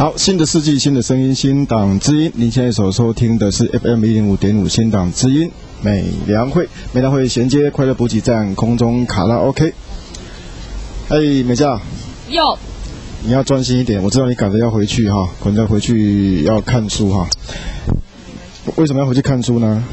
好，新的世纪，新的声音，新党之音。您现在所收听的是 FM 105.5新党之音美良会衔接快乐补给站空中卡拉 OK。美嘉， 有， 你要专心一点，我知道你赶着要回去哈，赶着回去要看书哈。为什么要回去看书呢？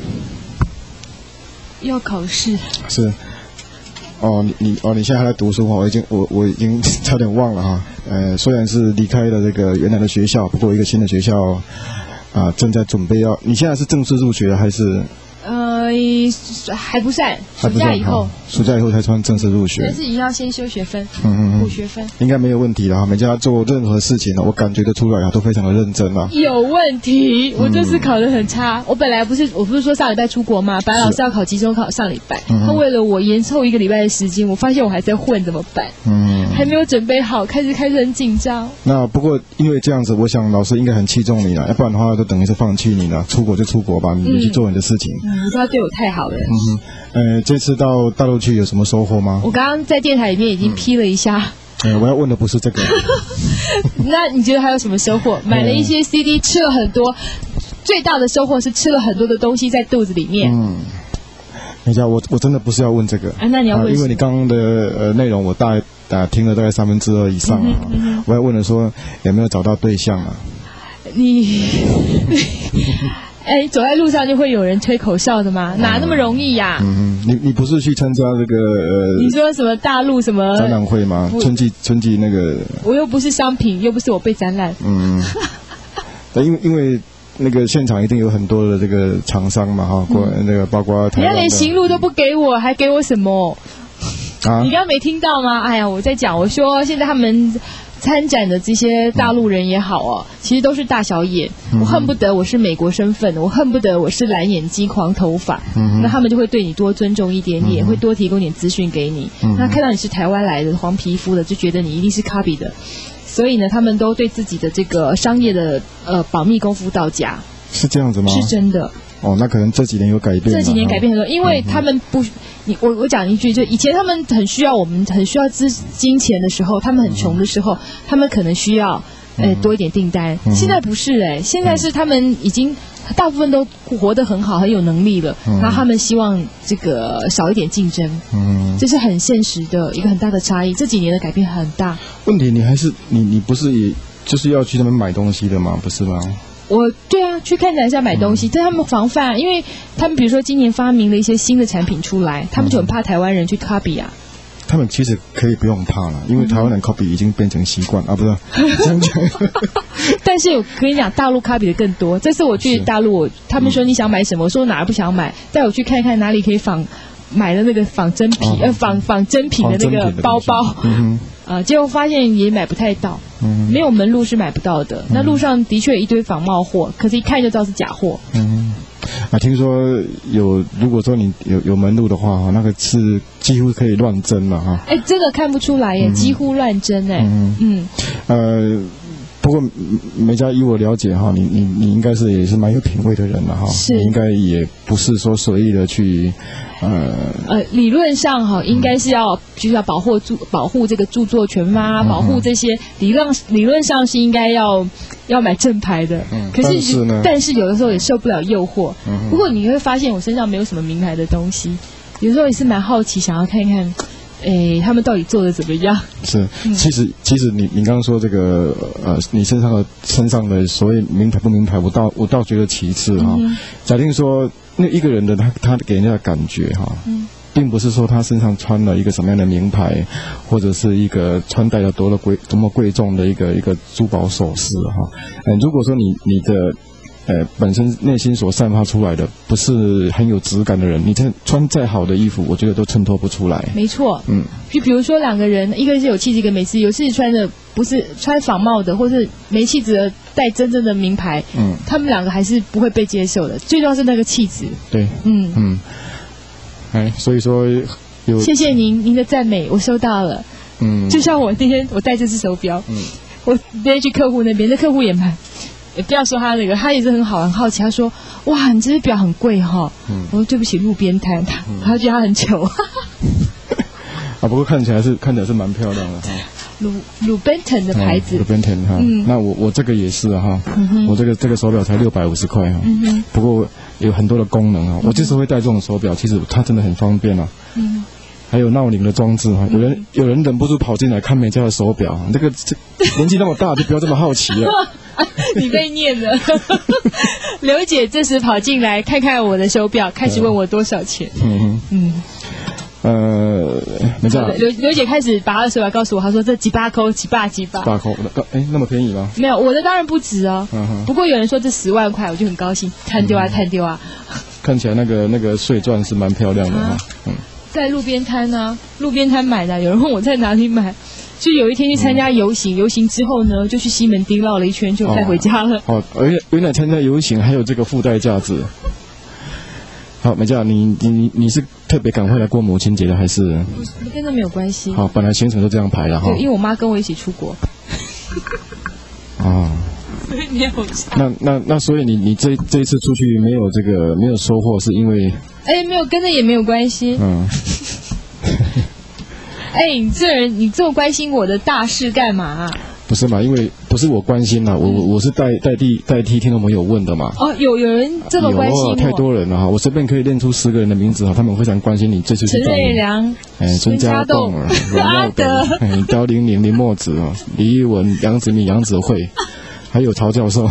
要考试。 是。你现在还在读书哈？我已经差点忘了哈。虽然是离开了这个原来的学校，不过一个新的学校正在准备要。你现在是正式入学还是？ 还不算，暑假以后。 暑假以后才算正式入学。 但是也要先修学分，补学分。应该没有问题了哈。每家做任何事情呢，我感觉得出来啊，都非常的认真啊。 有问题，我这次考得很差。我不是说上礼拜出国嘛，本来老师要考期中考上礼拜，他为了我延后1个礼拜的时间，我发现我还在混，怎么办？还没有准备好，开始很紧张。 那不过因为这样子，我想老师应该很器重你了，要不然的话就等于是放弃你了。出国就出国吧，你去做你的事情。 你说他对我太好了。 这次到大陆去有什么收获吗？ 我刚刚在电台里面已经批了一下。 我要问的不是这个。 那你觉得还有什么收获？买了一些 CD， 吃了很多。最大的收获是吃了很多的东西在肚子里面。 等一下，我真的不是要问这个。 那你要问因为你刚刚的内容我听了大概2/3以上啊。我要问的说有没有找到对象啊？ 走在路上就会有人吹口哨的吗？哪那么容易呀？ 你不是去参加这个你说什么大陆什么展览会吗？春季那个。我又不是商品，又不是我被展览。 因为那个现场一定有很多的这个厂商嘛哈，那个包括台湾的。 人家连行路都不给我，还给我什么？你刚刚没听到吗？我在讲，我说现在他们参展的这些大陆人也好其实都是大小眼。我恨不得我是美国身份，我恨不得我是蓝眼睛黄头发。那他们就会对你多尊重一点点，会多提供点资讯给你。那看到你是台湾来的黄皮肤的，就觉得你一定是 copy 的。所以呢，他们都对自己的这个商业的保密功夫到家。 是这样子吗？ 是真的。 那可能这几年有改变。 这几年改变很多，因为他们不，我讲一句，就以前他们很需要金钱的时候，他们很穷的时候，他们可能需要多一点订单。现在不是现在是他们已经大部分都活得很好，很有能力了，然后他们希望这个少一点竞争。这是很现实的一个很大的差异。这几年的改变很大。 问题你不是也就是要去那边买东西的吗？不是吗？ 对啊，去看展一下买东西，但他们防范，因为他们比如说今年发明了一些新的产品出来，他们就很怕台湾人去 copy 啊。 他们其实可以不用怕了，因为台湾人 copy 已经变成习惯不是这样讲。 但是我跟你讲，大陆 copy 的更多。这次我去大陆，他们说你想买什么，我说哪儿不想买，带我去看看哪里可以买的那个仿真品的那个包包。结果发现也买不太到。没有门路是买不到的。那路上的确有一堆仿冒货，可是一看就知道是假货。 听说如果说你有门路的话，那个是几乎可以乱真了哈。 这个看不出来耶，几乎乱真不过梅家以我了解哈，你应该也是蛮有品味的人了哈。是。你应该也不是说随意的去理论上应该是就是要保护这个著作权嘛，保护这些理论上是应该要买正牌的。可是但是有的时候也受不了诱惑。不过你会发现我身上没有什么名牌的东西，有时候也是蛮好奇，想要看看他们到底做的怎么样？是， 其实你刚刚说这个你身上的所谓名牌不名牌，我倒觉得其次哈。假定说那一个人的他给人家的感觉哈，并不是说他身上穿了一个什么样的名牌，或者是一个穿戴了多么贵重的一个珠宝首饰哈。如果说你的本身内心所散发出来的不是很有质感的人，你穿再好的衣服，我觉得都衬托不出来。没错。就比如说两个人，一个是有气质，一个没气质，有气质穿的不是穿仿冒的，或是没气质的戴真正的名牌，他们两个还是不会被接受的。最重要是那个气质。对。所以说谢谢您的赞美，我收到了。就像我那天我戴这只手表，我那天去客户那边，那客户也不要说他那个，他也是很好奇，他说哇，你这只表很贵哈。我说对不起，路边摊，他觉得他很糗。不过看起来是蛮漂亮的哈。 鲁宾腾的牌子， 鲁宾腾哈。那我这个也是哈，我这个手表才650块哈。不过有很多的功能啊，我就是会戴这种手表，其实它真的很方便啊。还有闹铃的装置哈，有人忍不住跑进来看美嘉的手表，这年纪那么大就不要这么好奇了。 你被念了。刘姐这时跑进来看看我的手表，开始问我多少钱。 美嘉， 刘姐开始把她的手表告诉我，她说这几把扣， 那么便宜吗？ 没有，我的当然不值哦。不过有人说这10万块，我就很高兴，摊丢啊。 看起来那个碎钻是蛮漂亮的哈。 在路边摊啊，路边摊买的。有人问我在哪里买，就有一天去参加游行，游行之后呢，就去西门町绕了一圈，就带回家了。 原来参加游行还有这个附带价值。好，美嘉，你是特别赶快来过母亲节的，还是？ 跟这没有关系。 好，本来行程都这样排了哈。 对，因为我妈跟我一起出国。所以没有差。 那所以你这一次出去没有收获，是因为？ 没有跟着也没有关系。你这人，你这么关心我的大事干嘛啊？ 不是嘛？因为不是我关心啦，我是代替听众朋友问的嘛。 有人这么关心我？ 太多人了哈，我随便可以念出10个人的名字哈，他们非常关心你这次去。 陈瑞良、 孙家栋、 阿德、 刁玲玲、林墨子啊、李玉文、杨子明、杨子慧，还有曹教授。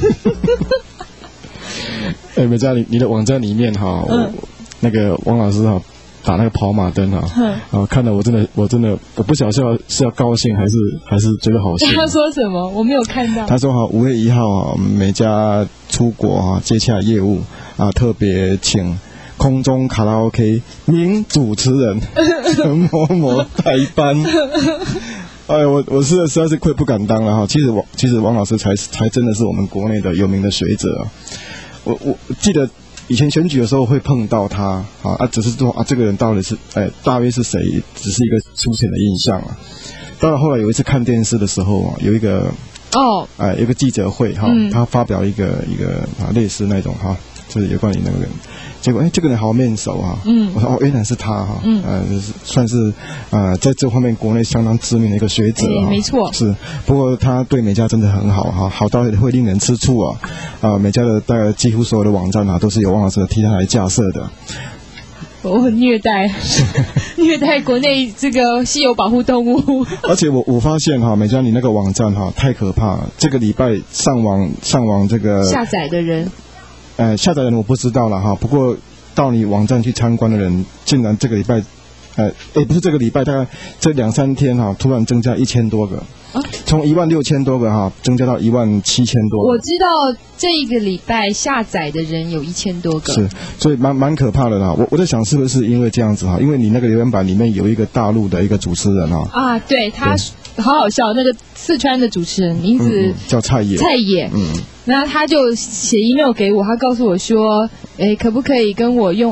美嘉，你的网站里面哈，那个王老师哈打那个跑马灯啊，看到我真的我不晓得是要高兴还是觉得好笑。 他说什么？我没有看到。 他说5月1号美嘉出国接洽业务特别请空中卡拉 OK 名主持人陈某某代班。我实在是愧不敢当了哈。其实王老师才真的是我们国内的有名的学者啊。我记得以前选举的时候会碰到他只是说这个人到底是大约是谁，只是一个粗浅的印象啊。到了后来有一次看电视的时候有一个有一个记者会他发表一个类似那种就是有关于那个人，结果这个人好面熟我说原来是他算是在这方面国内相当知名的一个学者没错， 是。不过他对美嘉真的很好好到会令人吃醋美嘉的大概几乎所有的网站都是由王老师替他来架设的。 我很虐待国内这个稀有保护动物。 而且我发现美嘉你那个网站太可怕了，这个礼拜上网这个下载的人下载的人我不知道了不过到你网站去参观的人竟然这个礼拜不是这个礼拜，大概这2-3天突然增加1000多个从16000多个增加到17000多个。 我知道这一个礼拜下载的人有1000多个， 是，所以蛮可怕的我在想是不是因为这样子因为你那个留言板里面有一个大陆的一个主持人对，他好笑，那个四川的主持人名字叫蔡野， 那他就写 email 给我，他告诉我说可不可以跟我用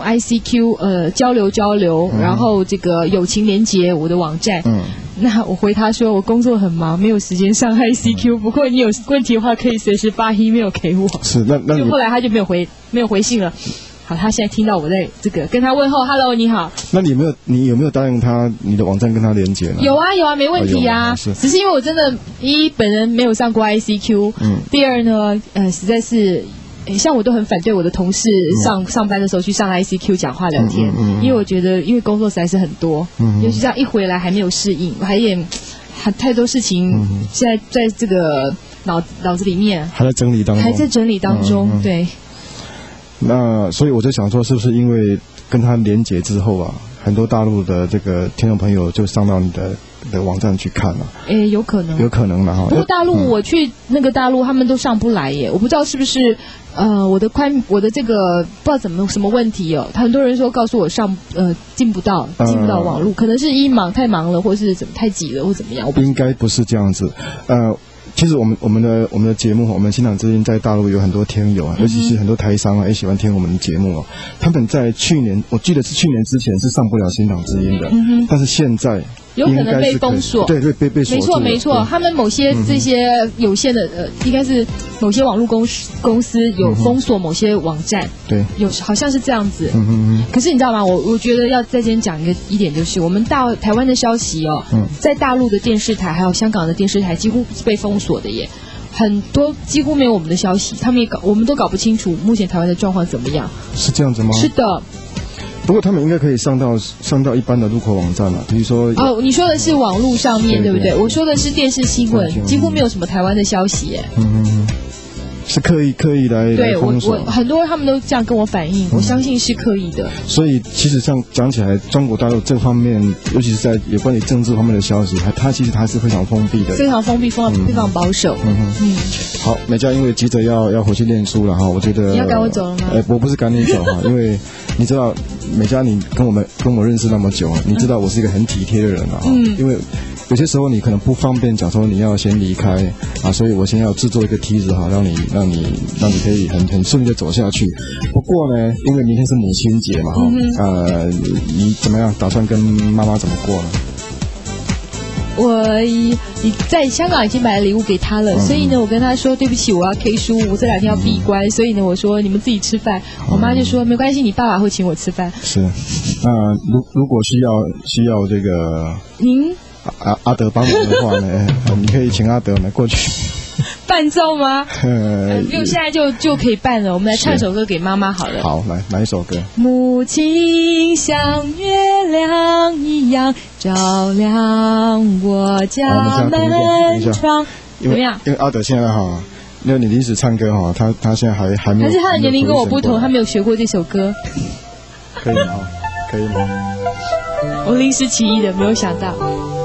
ICQ 交流，然后这个友情连结我的网站。那我回他说我工作很忙，没有时间上 ICQ，不过你有问题的话可以随时发 email 给我。 是，那就后来他就没有回信了。好，他现在听到我在这个跟他问候 ，Hello， 你好。那你有没有答应他你的网站跟他连接呢？ 有啊，没问题啊。只是因为我真的本人没有上过 ICQ，第二呢，实在是。像我都很反对我的同事上班的时候去上 ICQ 讲话聊天，因为我觉得因为工作实在是很多，尤其这样一回来还没有适应，还太多事情现在在这个脑子里面还在整理当中， 对。 那所以我就想说，是不是因为跟他连结之后很多大陆的这个听众朋友就上到你的网站去看有可能的不过大陆我去那个大陆他们都上不来耶，我不知道是不是我的这个不知道什么问题很多人说告诉我进不到网络，可能是太忙了，或是怎么太挤了，或怎么样。 应该不是这样子。其实我们的节目，我们新党之音在大陆有很多听友尤其是很多台商也喜欢听我们的节目他们在去年，我记得是去年之前是上不了新党之音的，但是现在有可能被封锁。 对，被锁住。 没错，他们某些这些有限的应该是某些网络公司有封锁某些网站。 对， 好像是这样子。可是你知道吗？我觉得要在这边讲一点，就是我们台湾的消息哦，在大陆的电视台还有香港的电视台几乎是被封锁的耶。很多几乎没有我们的消息，我们都搞不清楚目前台湾的状况怎么样。 是这样子吗？ 是的。 不过他们应该可以上到一般的入口网站了，比如说你说的是网络上面，对不对？我说的是电视新闻，几乎没有什么台湾的消息耶。 是刻意来封锁。 我很多他们都这样跟我反映，我相信是刻意的。 所以其实像讲起来，中国大陆这方面，尤其是在有关于政治方面的消息，它其实还是非常封闭的， 非常封闭，非常保守。 好，美嘉因为急着要回去念书了哈，我觉得你要赶我走了吗？ 我不是赶你走哈，因为你知道美嘉你跟我认识那么久，你知道我是一个很体贴的人啊，因为有些时候你可能不方便讲说你要先离开啊，所以我先要制作一个梯子哈，让你可以很顺利的走下去。不过呢，因为明天是母亲节嘛哈，你怎么样打算跟妈妈怎么过呢？ 我在香港已经买了礼物给她了，所以呢，我跟她说对不起，我要 K 书，我这2天要闭关，所以呢，我说你们自己吃饭。我妈就说没关系，你爸爸会请我吃饭。 是，如果需要这个您阿德帮忙的话呢，你可以请阿德来过去伴奏吗？不用，现在就可以伴了。我们来唱一首歌给妈妈好了。 好，来哪一首歌？ 母亲像月亮一样照亮我家门窗。怎么样？ 因为阿德现在哈，因为你临时唱歌哈，他现在还没有。 但是他的年龄跟我不同，他没有学过这首歌。 可以吗？可以吗？ 我临时起意的，没有想到。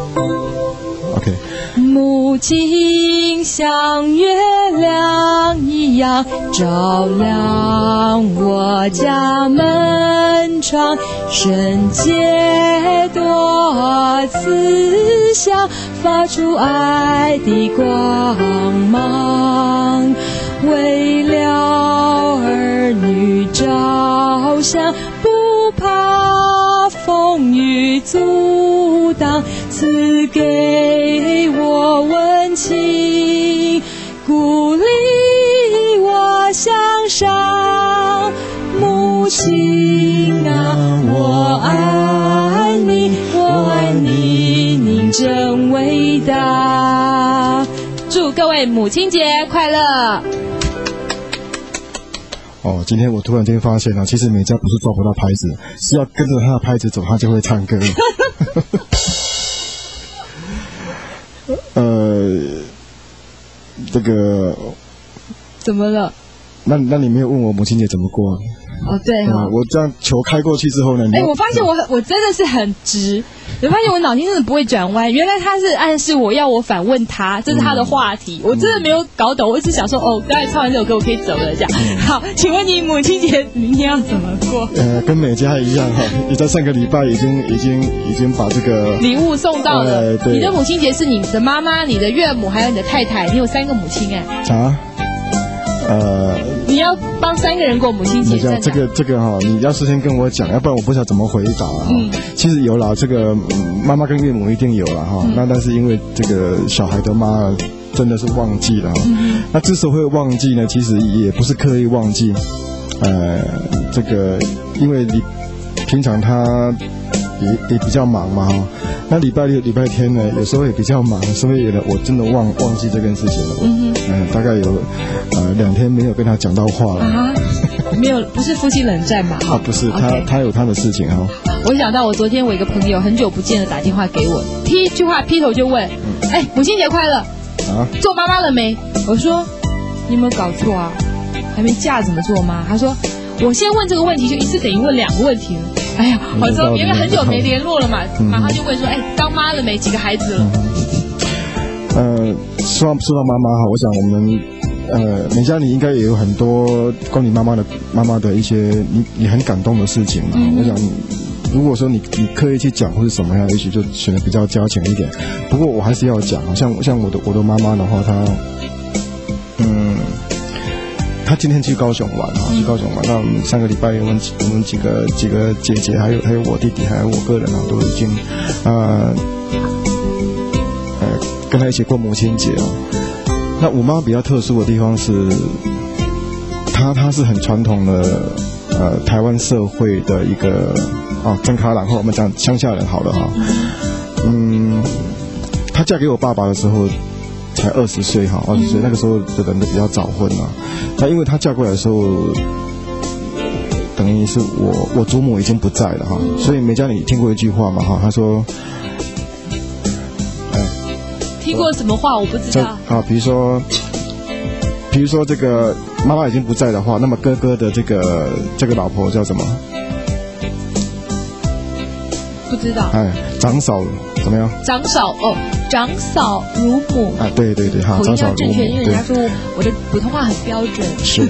OK。 母亲像月亮一样照亮我家门窗，圣洁多慈祥，发出爱的光芒，为了儿女着想，不怕风雨阻挡，赐给我温情，鼓励我向上。母亲啊，我爱你，我爱你，您真伟大。祝各位母亲节快乐！ 今天我突然间发现其实美嘉不是抓不到拍子，是要跟着他的拍子走，他就会唱歌。这个怎么了？ 那你没有问我母亲节怎么过？ 对哈， 我这样球开过去之后呢？ 我发现我真的是很直，我发现我脑筋真的不会转弯。原来他是暗示我要我反问他，这是他的话题，我真的没有搞懂。我只想说，刚才唱完这首歌，我可以走了这样。好，请问你母亲节明天要怎么过？ 跟美嘉一样哈，你在上个礼拜已经把这个礼物送到了。 对， 你的母亲节是你的妈妈、你的岳母还有你的太太，你有3个母亲你要帮3个人过母亲节。 这个哈，你要事先跟我讲，要不然我不知道怎么回答其实有啦，这个妈妈跟岳母一定有了哈。那但是因为这个小孩的妈真的是忘记了那之所以会忘记呢，其实也不是刻意忘记。这个因为你平常他也比较忙嘛那礼拜六、礼拜天呢，有时候也比较忙，所以呢，我真的忘记这件事情了。大概有2天没有跟他讲到话了。 没有，不是夫妻冷战吧？ 不是，他有他的事情我想到我昨天我一个朋友很久不见的打电话给我，第一句话劈头就问：母亲节快乐做妈妈了没？我说你有没有搞错啊？还没嫁怎么做妈？他说我先问这个问题就一次等于问2个问题了。哎呀，我说因为很久没联络了嘛，马上就问说当妈了没？几个孩子了？ 说到妈妈我想我们美嘉你应该也有很多关于妈妈的一些你很感动的事情嘛。我想如果说你刻意去讲或是什么样，也许就显得比较矫情一点。不过我还是要讲，像我的妈妈的话，她今天去高雄玩那我们3个礼拜我们几个姐姐还有我弟弟还有我个人都已经跟他一起过母亲节哦。那我妈比较特殊的地方是，她是很传统的台湾社会的一个真卡然后我们讲乡下人好了哈。她嫁给我爸爸的时候才20岁哈，20岁那个时候的人都比较早婚啊。那因为她嫁过来的时候，等于是我祖母已经不在了哈，所以美嘉你听过一句话嘛哈，她说， 听过什么话我不知道啊，比如说这个妈妈已经不在的话，那么哥哥的这个老婆叫什么？ 不知道。 长嫂怎么样？ 长嫂长嫂如母。 对哈，长嫂如母。口音要正确，因为人家说我的普通话很标准。 是。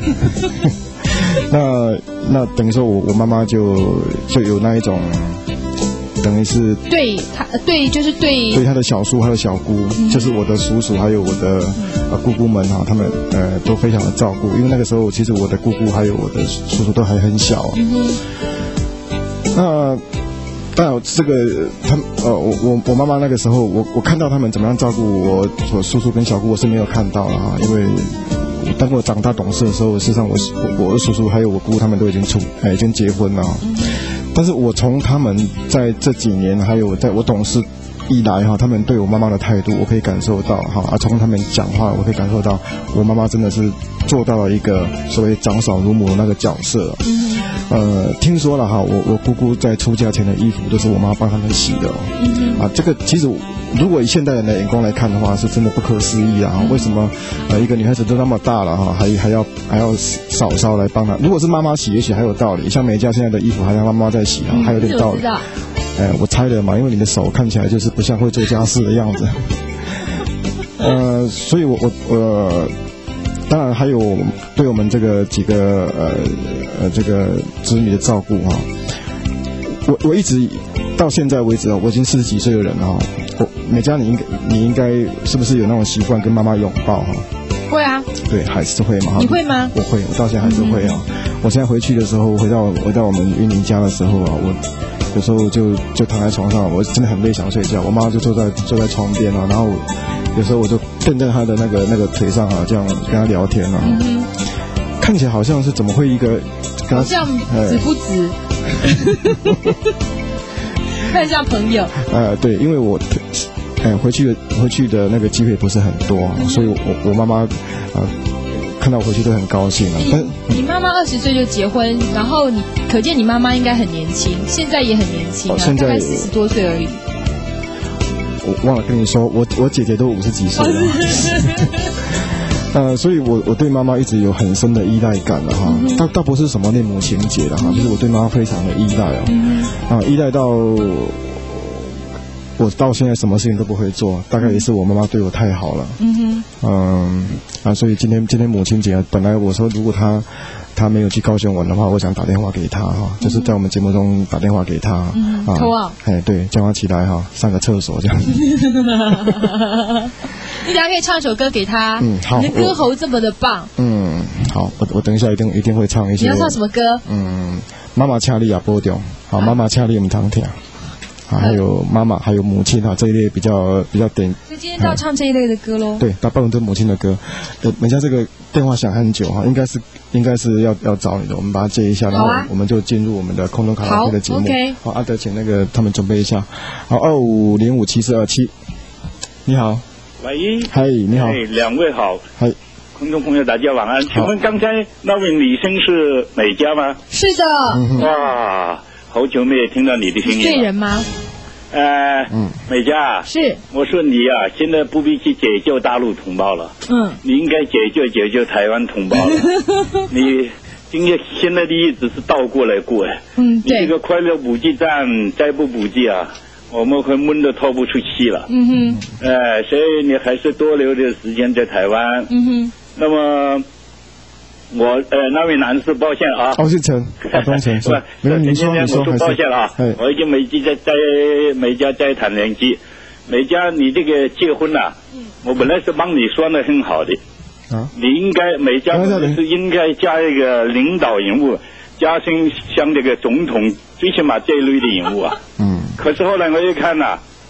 那等于说我妈妈就有那一种，等于是对她的小叔还有小姑，就是我的叔叔还有我的姑姑们哈，他们都非常的照顾，因为那个时候其实我的姑姑还有我的叔叔都还很小。那当然这个我妈妈那个时候我看到他们怎么样照顾我叔叔跟小姑，我是没有看到了哈，因为当我长大懂事的时候，事实上我的叔叔还有我姑他们都已经结婚了。但是我从他们在这几年，还有在我懂事以来哈，他们对我妈妈的态度，我可以感受到哈，从他们讲话，我可以感受到我妈妈真的是做到了一个所谓长嫂如母的那个角色。听说了哈，我姑姑在出嫁前的衣服都是我妈帮他们洗的这个其实如果以现代人的眼光来看的话，是真的不可思议啊！为什么一个女孩子都那么大了哈，还要嫂嫂来帮她？如果是妈妈洗，也许还有道理。像美嘉现在的衣服还让妈妈在洗还有点道理。我猜的嘛，因为你的手看起来就是不像会做家事的样子。所以我当然还有对我们这个几个这个子女的照顾哈。我一直到现在为止我已经40几岁的人了美嘉你应该是不是有那种习惯跟妈妈拥抱哈？ 会啊。对， 还是会嘛。 你会吗？ 我会，我到现在还是会我现在回去的时候，回到我们云林家的时候我有时候就躺在床上，我真的很累想睡觉，我妈就坐在床边然后有时候我就垫在她的那个腿上这样跟她聊天看起来好像是怎么会一个好像子不子看像朋友对，因为我回去的那个机会不是很多所以我妈妈看到我回去都很高兴但你妈妈20岁就结婚，然后可见你妈妈应该很年轻，现在也很年轻大概40多岁而已。 我忘了跟你说，我姐姐都50几岁了所以我对妈妈一直有很深的依赖感了哈。倒不是什么恋母情节了哈，就是我对妈妈非常的依赖依赖到我到现在什么事情都不会做，大概也是我妈妈对我太好了。所以今天母亲节本来我说如果她没有去高雄玩的话，我想打电话给她就是在我们节目中打电话给她对，叫她起来上个厕所这样。 你等下可以唱一首歌给她。 好， 你的歌喉这么的棒。 好，我等一下一定会唱一些。 你要唱什么歌？ 妈妈恰利亚波丢，好，妈妈恰利我们常听。还有妈妈，还有母亲这一类比较点。 所以今天都要唱这一类的歌咯。 对，大部分都是母亲的歌。人家这个电话响很久应该是要找你的，我们把它接一下，然后我们就进入我们的空中卡拉 OK 的节目。好，阿德，请他们准备一下。好，25057427，你好。 喂。 嗨，你好。 两位好。 嗨。 观众朋友大家晚安。请问刚才那位女生是美嘉吗？ 是的。 哇。好久没有听到你的声音了。 对人吗？ 美嘉，是我说你现在不必去解救大陆同胞了，你应该解救台湾同胞了。你现在的日子是倒过来过你这个快乐补给站再不补给我们会闷得透不出气了。所以你还是多留点时间在台湾。那么。那位男士抱歉是陈东陈是吧？没有，您说我说抱歉我已经美嘉在谈联系。美嘉，你这个结婚我本来是帮你说的很好的你应该美嘉是应该加一个领导人物，加上像这个总统，最起码这一类的人物可是后来我一看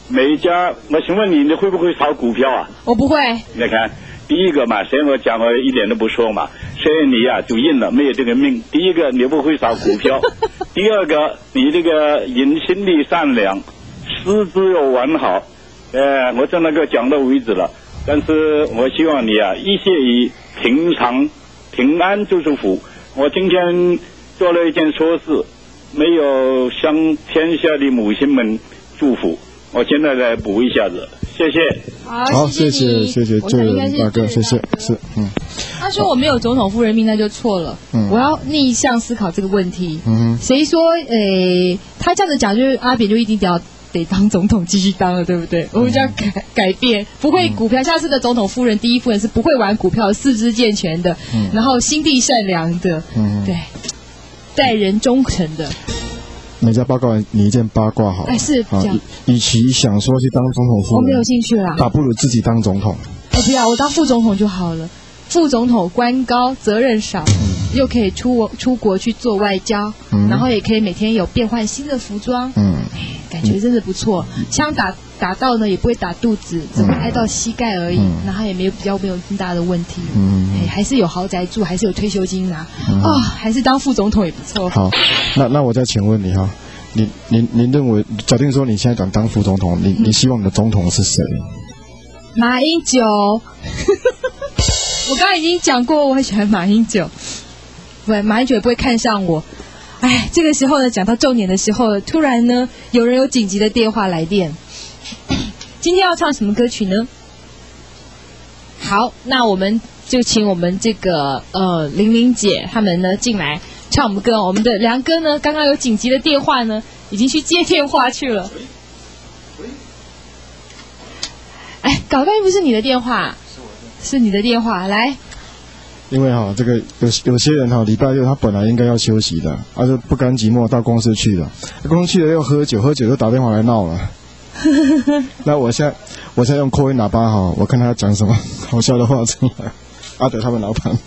美嘉，我请问你会不会炒股票啊？ 我不会。 你看，第一个嘛，虽然我讲我一点都不说嘛，虽然你呀就硬了，没有这个命。第一个你不会炒股票，第二个你这个人心地善良，师资又完好，我只能够讲到为止了。但是我希望你啊，一切以平安就是福。我今天做了一件错事，没有向天下的母亲们祝福。我现在再补一下子，谢谢。 好， 谢谢救人大哥，谢谢。是， 他说我没有总统夫人命，那就错了。我要逆向思考这个问题。谁说他这样子讲，就是阿扁就一定得当总统继续当了，对不对？我们就要改变，不会股票。下次的总统夫人、第一夫人是不会玩股票，四肢健全的，然后心地善良的，对，待人忠诚的。 美嘉报告完你一件八卦好了， 是这样。 与其想说去当总统夫人， 我没有兴趣啦， 倒不如自己当总统。 不要，我当副总统就好了。副总统官高，责任少，又可以出国去做外交，然后也可以每天有变换新的服装，感觉真的不错。枪打到呢，也不会打肚子，只会挨到膝盖而已，然后也没有更大的问题。还是有豪宅住，还是有退休金拿，还是当副总统也不错。 好，那我再请问你哈，您认为，假定说你现在想当副总统，你希望你的总统是谁？ 马英九。我刚刚已经讲过，我很喜欢马英九。马英九也不会看上我。这个时候呢，讲到重点的时候，突然呢，有人有紧急的电话来电。今天要唱什么歌曲呢？好，那我们就请我们这个玲玲姐他们呢进来唱我们歌。我们的梁哥呢，刚刚有紧急的电话呢，已经去接电话去了。搞半天不是你的电话。是你的电话，来。 因为这个有些人礼拜六他本来应该要休息的，就不甘寂寞到公司去了，公司去了又喝酒就打电话来闹了。那我现在用扩音喇叭我看他讲什么好笑的话出来。阿德他们老板。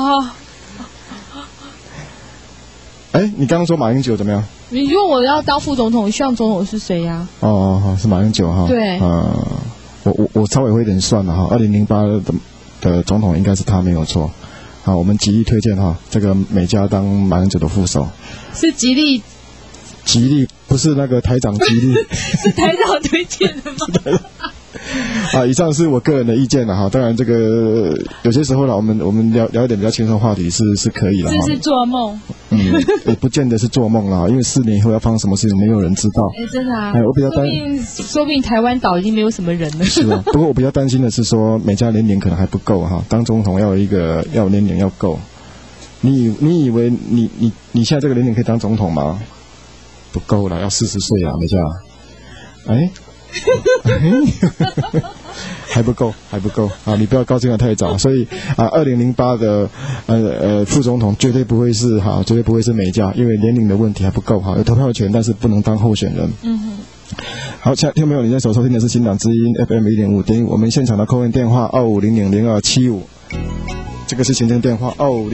你刚刚说马英九怎么样？ 你如果我要当副总统，希望总统是谁呀？ 是马英九对。 我稍微会有点算了2008的总统应该是他没有错。好，我们极力推荐这个美嘉当马英九的副手。 是极力不是那个台长极力。 是台长推荐的吗？ 以上是我个人的意见了当然这个有些时候我们聊一点比较轻松的话题是可以的。 这是做梦。 也不见得是做梦啦，因为4年以后要发生什么事情没有人知道。 真的啊。 我比较说不定台湾岛已经没有什么人了。 是啊，不过我比较担心的是说美嘉年龄可能还不够当总统要有年龄要够。你以为你现在这个年龄可以当总统吗？不够了，要40岁啊，美嘉。还不够你不要高兴得太早。所以2008的副总统绝对不会是美嘉，因为年龄的问题还不够有投票权，但是不能当候选人。好，听众朋友，你在所收听的是新党之音 FM 105.5，我们现场的call in电话25000275。这个是行政电话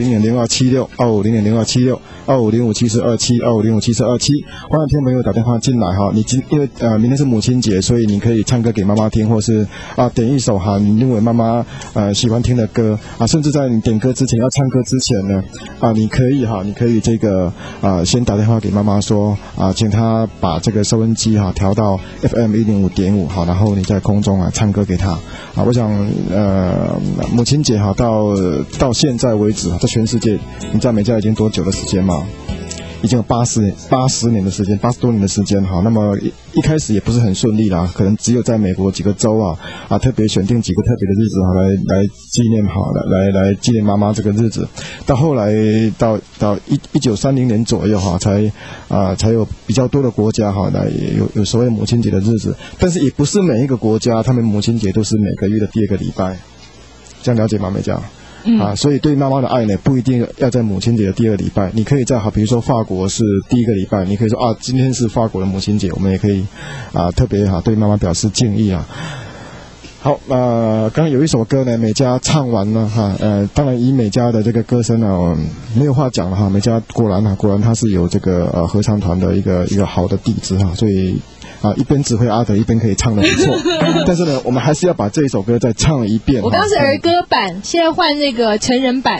25000276，25000276，25057427，25057427。欢迎听众朋友打电话进来因为明天是母亲节，所以你可以唱歌给妈妈听，或是点一首你认为妈妈喜欢听的歌甚至在你点歌之前要唱歌之前呢你可以这个先打电话给妈妈说请她把这个收音机调到 FM 105.5然后你在空中唱歌给她我想母亲节到现在为止在全世界你知道美嘉已经多久的时间吗？已经有80年的时间，80多年的时间那么一开始也不是很顺利啦，可能只有在美国几个州特别选定几个特别的日子来纪念来纪念妈妈这个日子。到后来到1930年左右才有比较多的国家来有所谓母亲节的日子，但是也不是每一个国家他们母亲节都是每个月的第2个礼拜，这样了解吗，美嘉？所以对妈妈的爱呢，不一定要在母亲节的第2个礼拜，你可以在比如说法国是第1个礼拜，你可以说今天是法国的母亲节，我们也可以特别对妈妈表示敬意好，刚刚有一首歌呢，美嘉唱完了当然以美嘉的这个歌声没有话讲了美嘉果然她是有这个合唱团的一个好的底子所以一边指挥阿德，一边可以唱得不错。但是呢，我们还是要把这一首歌再唱一遍。 我刚是儿歌版，现在换那个成人版。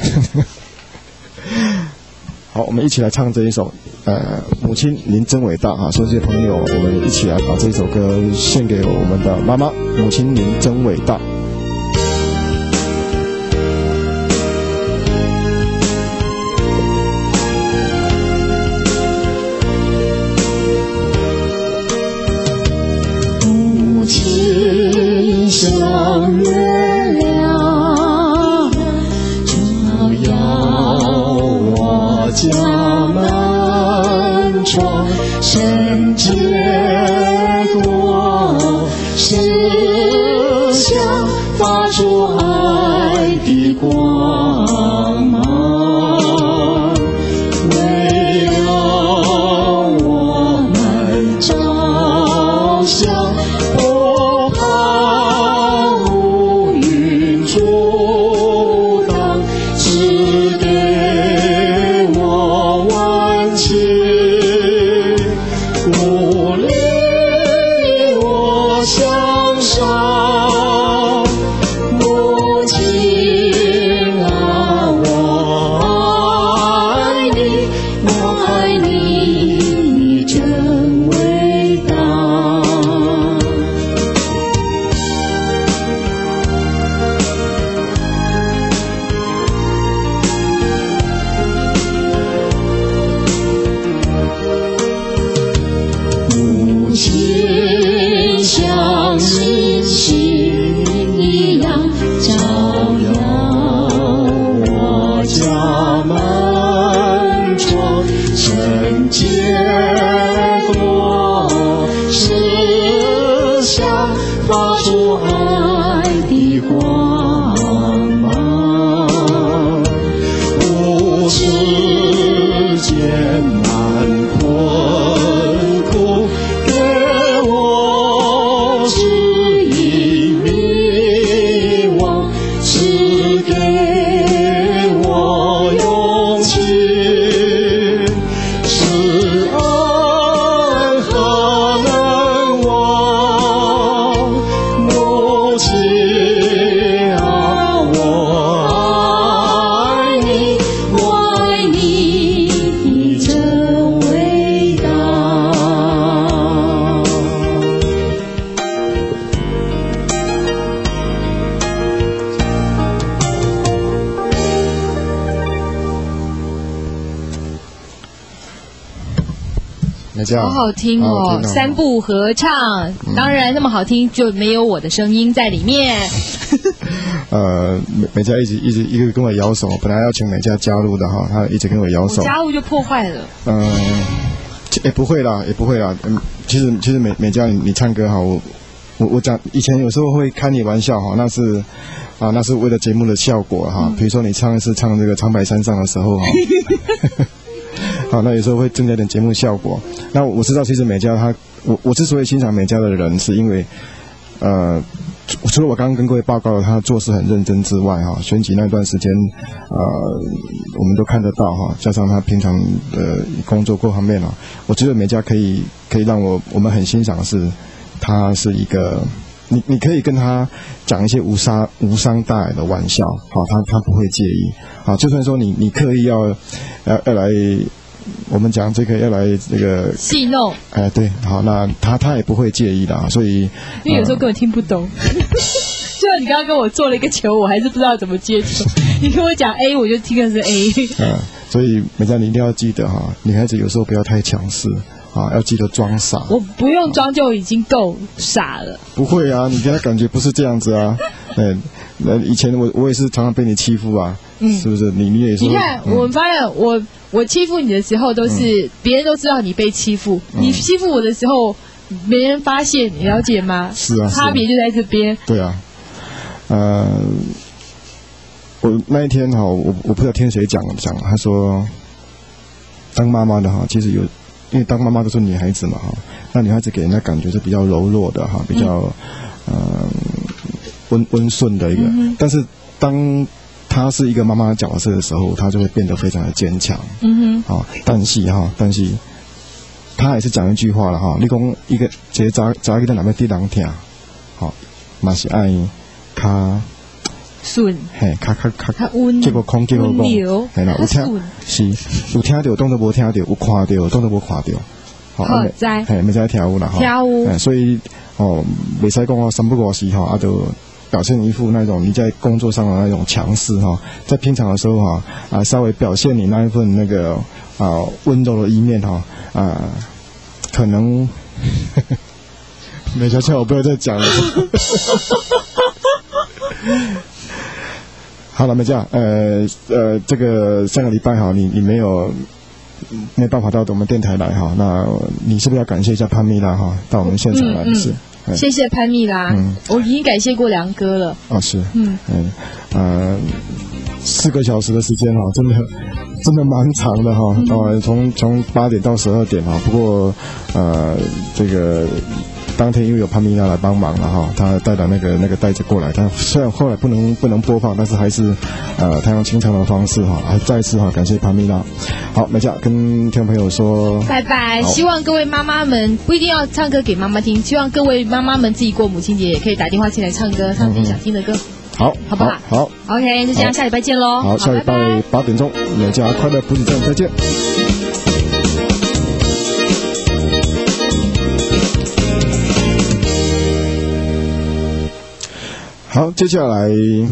好，我们一起来唱这一首母亲您真伟大哈！所有这些朋友，我们一起来把这首歌献给我们的妈妈，母亲您真伟大。 母亲像月亮照耀我家门窗，圣洁过思想，发出爱的光芒，为了我们着想，不怕乌云阻挡，只给我温情，鼓励我向上。母亲啊，我爱你，我爱你，你真伟大。母亲像星星一样照耀我家门窗，圣洁过思想，发出爱的光芒，无世间难困苦，给我指引迷惘，赐给我勇气，是爱何能忘？母亲啊，我爱你，我爱你，你真伟大。 美嘉， 好好听哦，三部合唱，当然那么好听就没有我的声音在里面。 美嘉一直跟我摇手，本来要请美嘉加入的哈，她一直跟我摇手。 加入就破坏了。 也不会啦。其实美嘉你唱歌哈，我讲以前有时候会开你玩笑哈，那是为了节目的效果哈。比如说你唱这个长白山上的时候哈。好，那有时候会增加点节目效果。那我知道，其实美嘉我之所以欣赏美嘉的人，是因为，除了我刚刚跟各位报告的他做事很认真之外，哈，选举那段时间，我们都看得到哈，加上他平常工作各方面啊，我觉得美嘉可以让我们很欣赏的是，他是一个，你可以跟他讲一些无伤大雅的玩笑，好，他不会介意，好，就算说你刻意要来。我们讲这个要来这个戏弄， 对，好，那他也不会介意的，所以因为有时候根本听不懂，就像你刚刚跟我做了一个球，我还是不知道怎么接球，你跟我讲 A， 我就听的是 A， 所以美嘉你一定要记得哈，女孩子有时候不要太强势啊，要记得装傻。 我不用装就已经够傻了。 不会啊，你给他感觉不是这样子啊，以前我也是常常被你欺负啊，是不是？你也是。 你看，我们发现我欺负你的时候，都是别人都知道你被欺负，你欺负我的时候，没人发现，你了解吗？ 是啊， 差别就在这边。 对啊，我那一天哈，我不知道听谁讲，他说，当妈妈的哈，其实因为当妈妈都是女孩子嘛哈，那女孩子给人家感觉是比较柔弱的哈，比较温顺的一个，但是当她是一个妈妈的角色的时候，她就会变得非常的坚强。但是他也是讲一句话了哈，你讲一个查一个哪边地人听，好，嘛是爱较顺， 嘿，较温， 结果空结果讲，嘿啦，有听是有听到，当作无听到，有看到，当作无看到， 好在， 嘿，没在跳舞啦哈， 跳舞， 所以袂使讲三不五时哈，啊就表现一副那种你在工作上的那种强势哈，在平常的时候哈稍微表现你那一份那个温柔的一面哈可能美佳佳我不要再讲了。好了，美佳，这个上个礼拜哈，你没有办法到我们电台来哈，那你是不是要感谢一下潘蜜拉哈，到我们现场来是？ 谢谢潘蜜拉，我已经感谢过梁哥了。 哦，是，4个小时的时间哈，真的蛮长的哈，从8点到12点哈，不过这个当天因为有潘蜜拉来帮忙了哈，他带了那个袋子过来，但虽然后来不能播放，但是还是他用清唱的方式哈，还再次感谢潘蜜拉。好，美佳跟听众朋友说拜拜，希望各位妈妈们不一定要唱歌给妈妈听，希望各位妈妈们自己过母亲节也可以打电话进来唱歌，唱自己想听的歌。好不好？ 好 ，OK， 就这样，下礼拜见喽。 好，下礼拜8点钟，美佳快乐补给站再见。好，接下来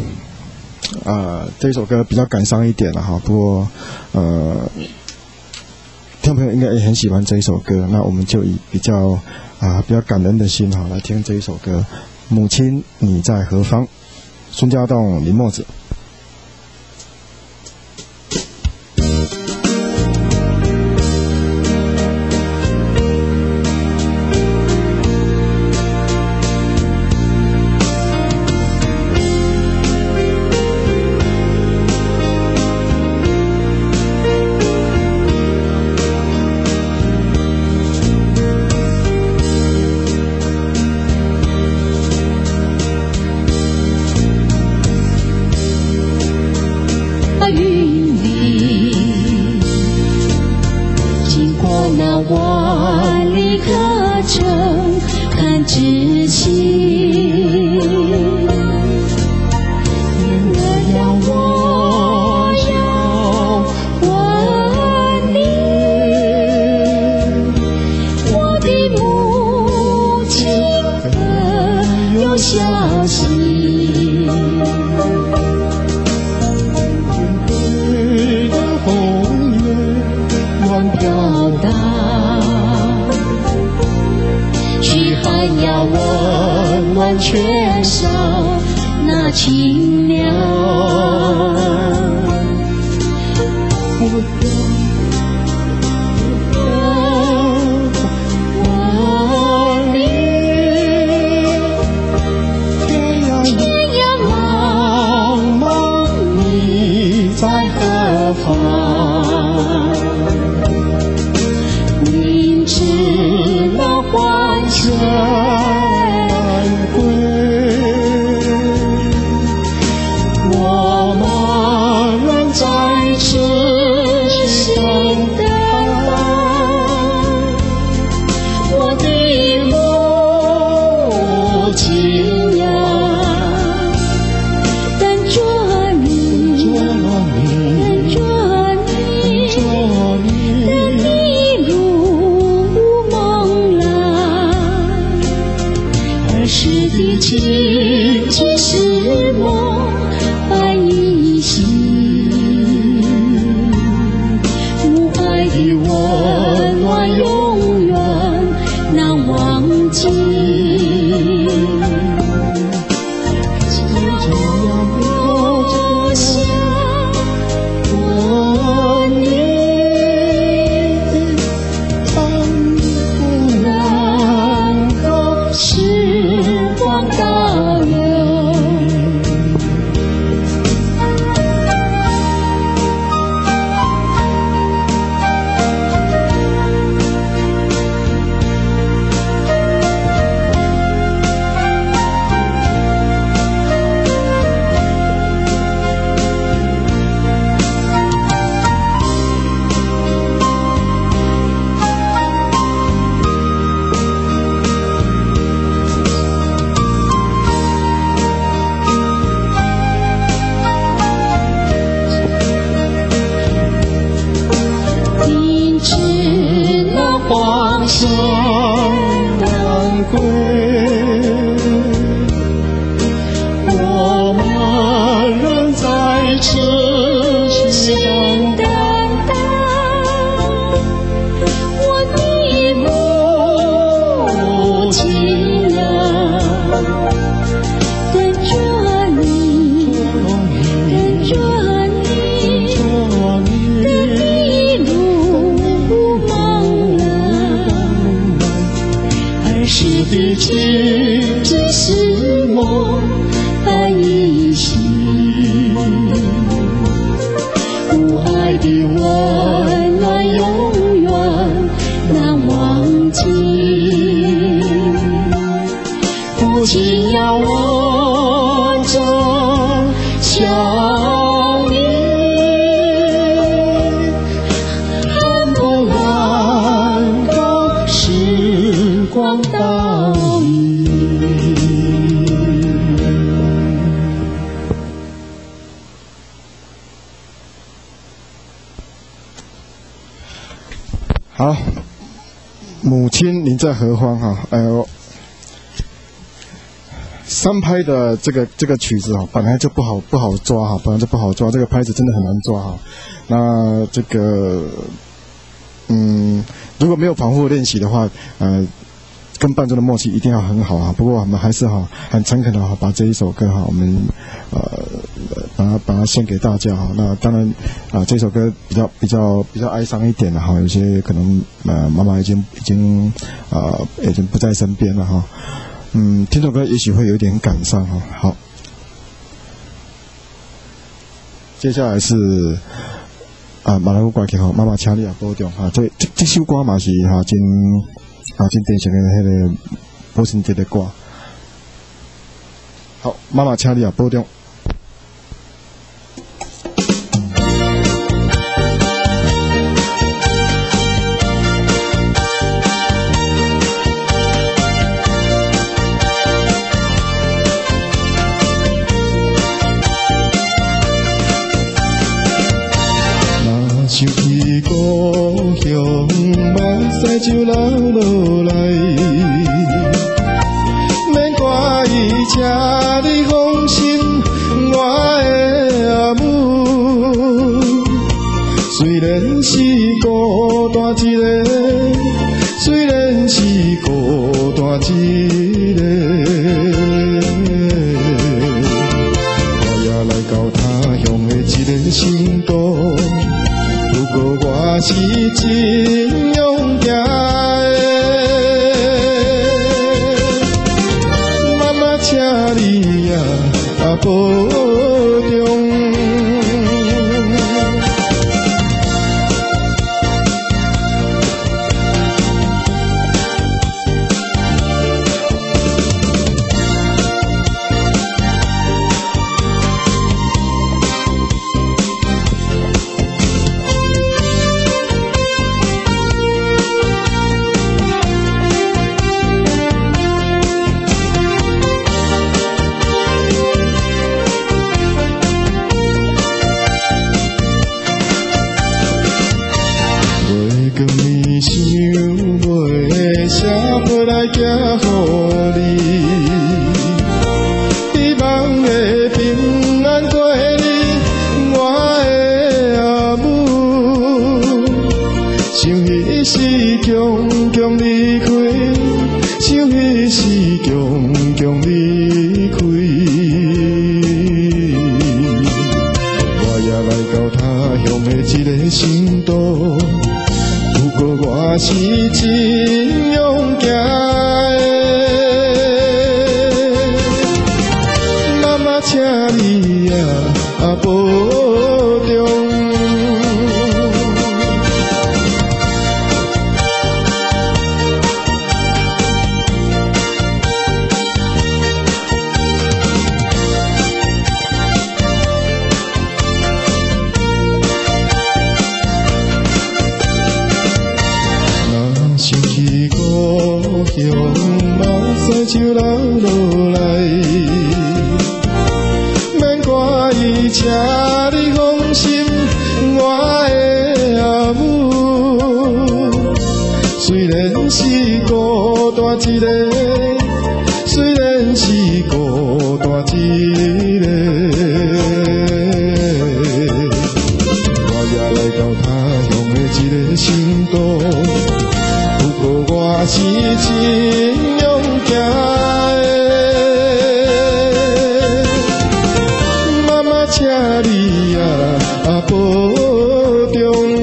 这首歌比较感伤一点了哈，不过听众朋友应该也很喜欢这一首歌，那我们就以比较感人的心哈来听这一首歌。母亲你在何方？孙家栋、林墨子。 等着你， 上难归，我们仍在此心等待，我的母亲啊，跟着你，跟着你，跟一路忙啊，儿时的情只是我爱依稀，父爱的温暖永远难忘记，父亲要我走向你，恨不能够时光倒移。 好，母亲您在何方哈？三拍的这个曲子哦，本来就不好抓哈，本来就不好抓，这个拍子真的很难抓哈。那这个如果没有反复练习的话，跟伴奏的默契一定要很好啊。不过我们还是很诚恳的把这一首歌我们把它献给大家哈。那当然这首歌比较哀伤一点的哈，有些可能妈妈已经不在身边了哈。听这首歌也许会有一点感伤哈。好，接下来是马来语歌曲哈，妈妈请你也保重哈。这首歌嘛是真典型的那个母亲节的歌。好，妈妈请你也保重。想起故乡，目屎就流落来，免怪伊，请你放心，我的阿母。虽然是孤单一个，虽然是孤单一个，我也来到他乡的一个城都。不过我是真勇敢的，妈妈请你保重。我是真勇敢的，妈妈请你保重。就流落来，免怪伊，请你放心，我的阿母。虽然是单一个，虽然是孤单一个，我也来到他乡的一个城都，不过我是真勇敢的，妈妈请你保重。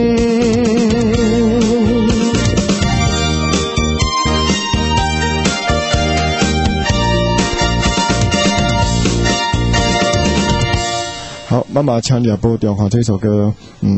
好，妈妈请你保重哈，这首歌，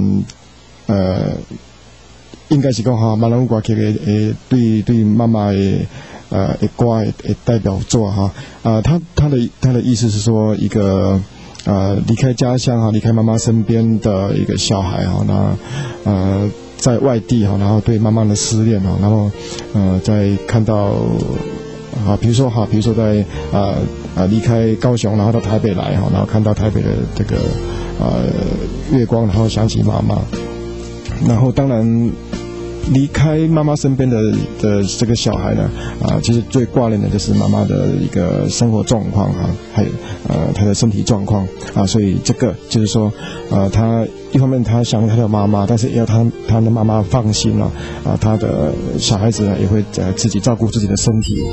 应该是讲哈，闽南语歌曲的对妈妈的歌的代表作哈，他的意思是说一个离开家乡哈，离开妈妈身边的一个小孩哈，那在外地哈，然后对妈妈的思念哈，然后在看到比如说在离开高雄，然后到台北来哈，然后看到台北的这个月光，然后想起妈妈，然后当然离开妈妈身边的这个小孩呢，其实最挂念的就是妈妈的一个生活状况哈，还有他的身体状况所以这个就是说他一方面他想他的妈妈，但是也要他的妈妈放心了他的小孩子呢也会自己照顾自己的身体。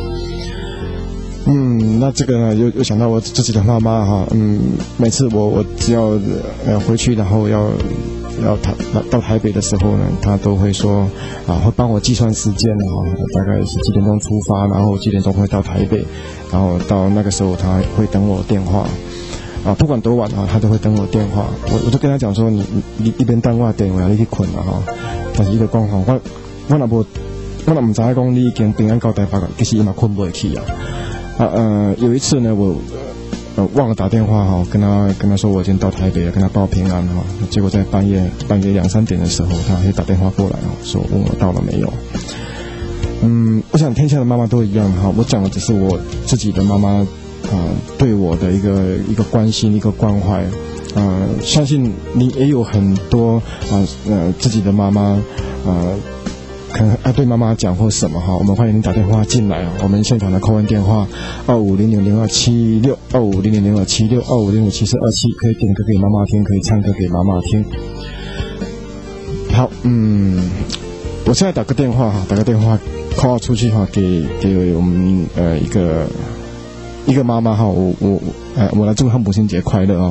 那这个呢，又想到我自己的妈妈哈，每次我只要回去，然后要到台北的时候呢，她都会说会帮我计算时间大概是几点钟出发，然后几点钟会到台北，然后到那个时候她会等我电话不管多晚她都会等我电话。我就跟她讲说，你一边等我电话，你去困了但是伊就讲我若不知道讲你已经平安到台北，其实伊嘛困不回去有一次呢，我忘了打电话跟他说我已经到台北了，跟他报平安结果在半夜2-3点的时候，他会打电话过来说问我到了没有。我想天下的妈妈都一样我讲的只是我自己的妈妈对我的一个关心，一个关怀。相信你也有很多自己的妈妈可能对妈妈讲或什么我们欢迎您打电话进来我们现场的call in电话25000276 25000276 25007427，可以点歌给妈妈听，可以唱歌给妈妈听。好，我现在打个电话call 出去给我们一个妈妈我来祝她母亲节快乐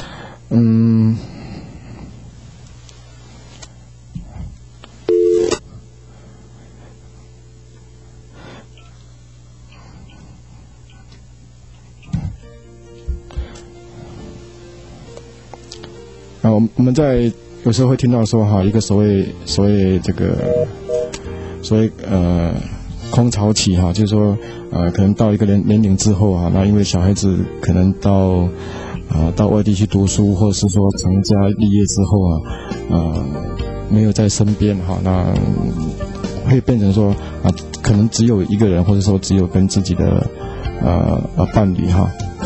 我们在有时候会听到说一个所谓这个所谓空巢期就是说可能到一个年龄之后那因为小孩子可能到外地去读书，或者是说成家立业之后没有在身边那会变成说可能只有一个人，或者说只有跟自己的伴侣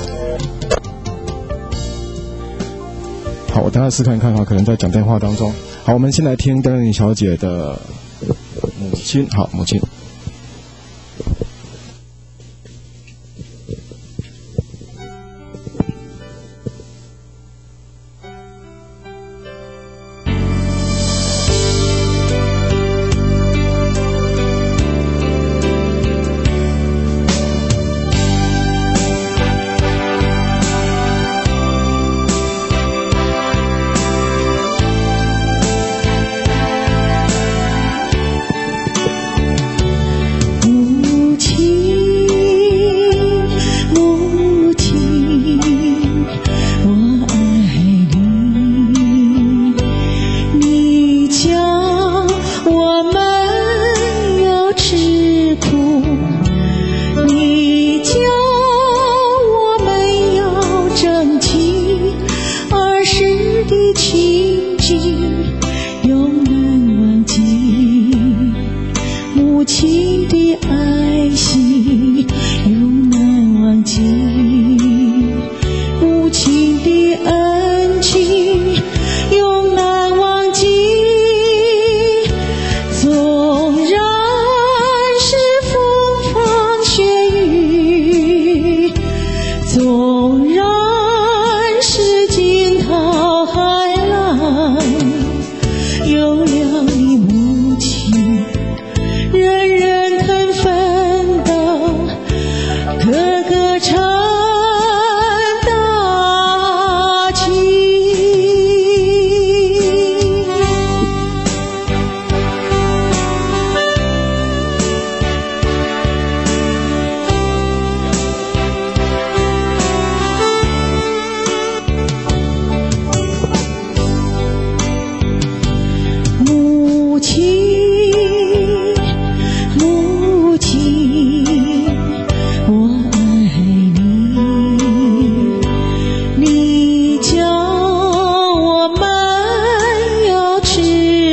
好，我等下试看可能在讲电话当中。好，我们先来听邓丽小姐的母亲。好，母亲。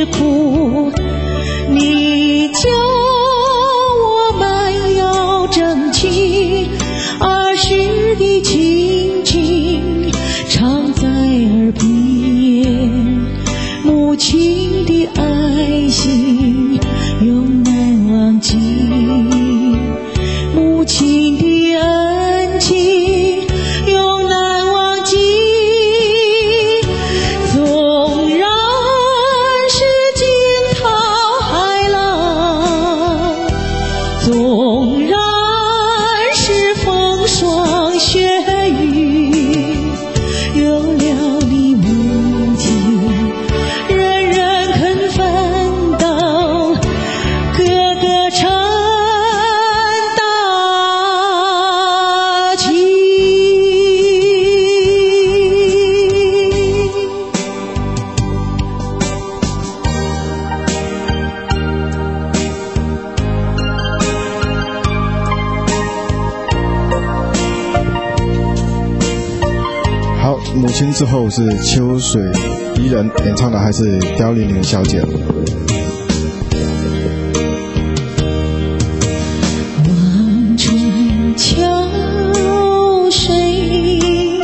是苦，你教我们要争气，儿时的情景常在耳边，母亲的爱心永难忘记，母亲的恩情永难忘记。纵然是惊涛骇浪，纵然是风霜雪雨，有了你母亲，人人肯奋斗，个个成大器。 好，母亲之后是秋水伊人演唱的，还是刁丽玲小姐？ 望穿秋水，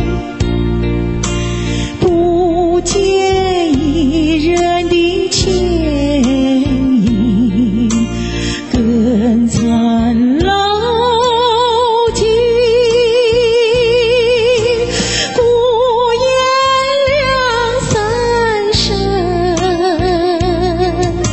不见一人的倩影，更残老几，孤雁两三声，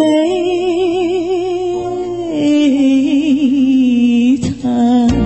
叹。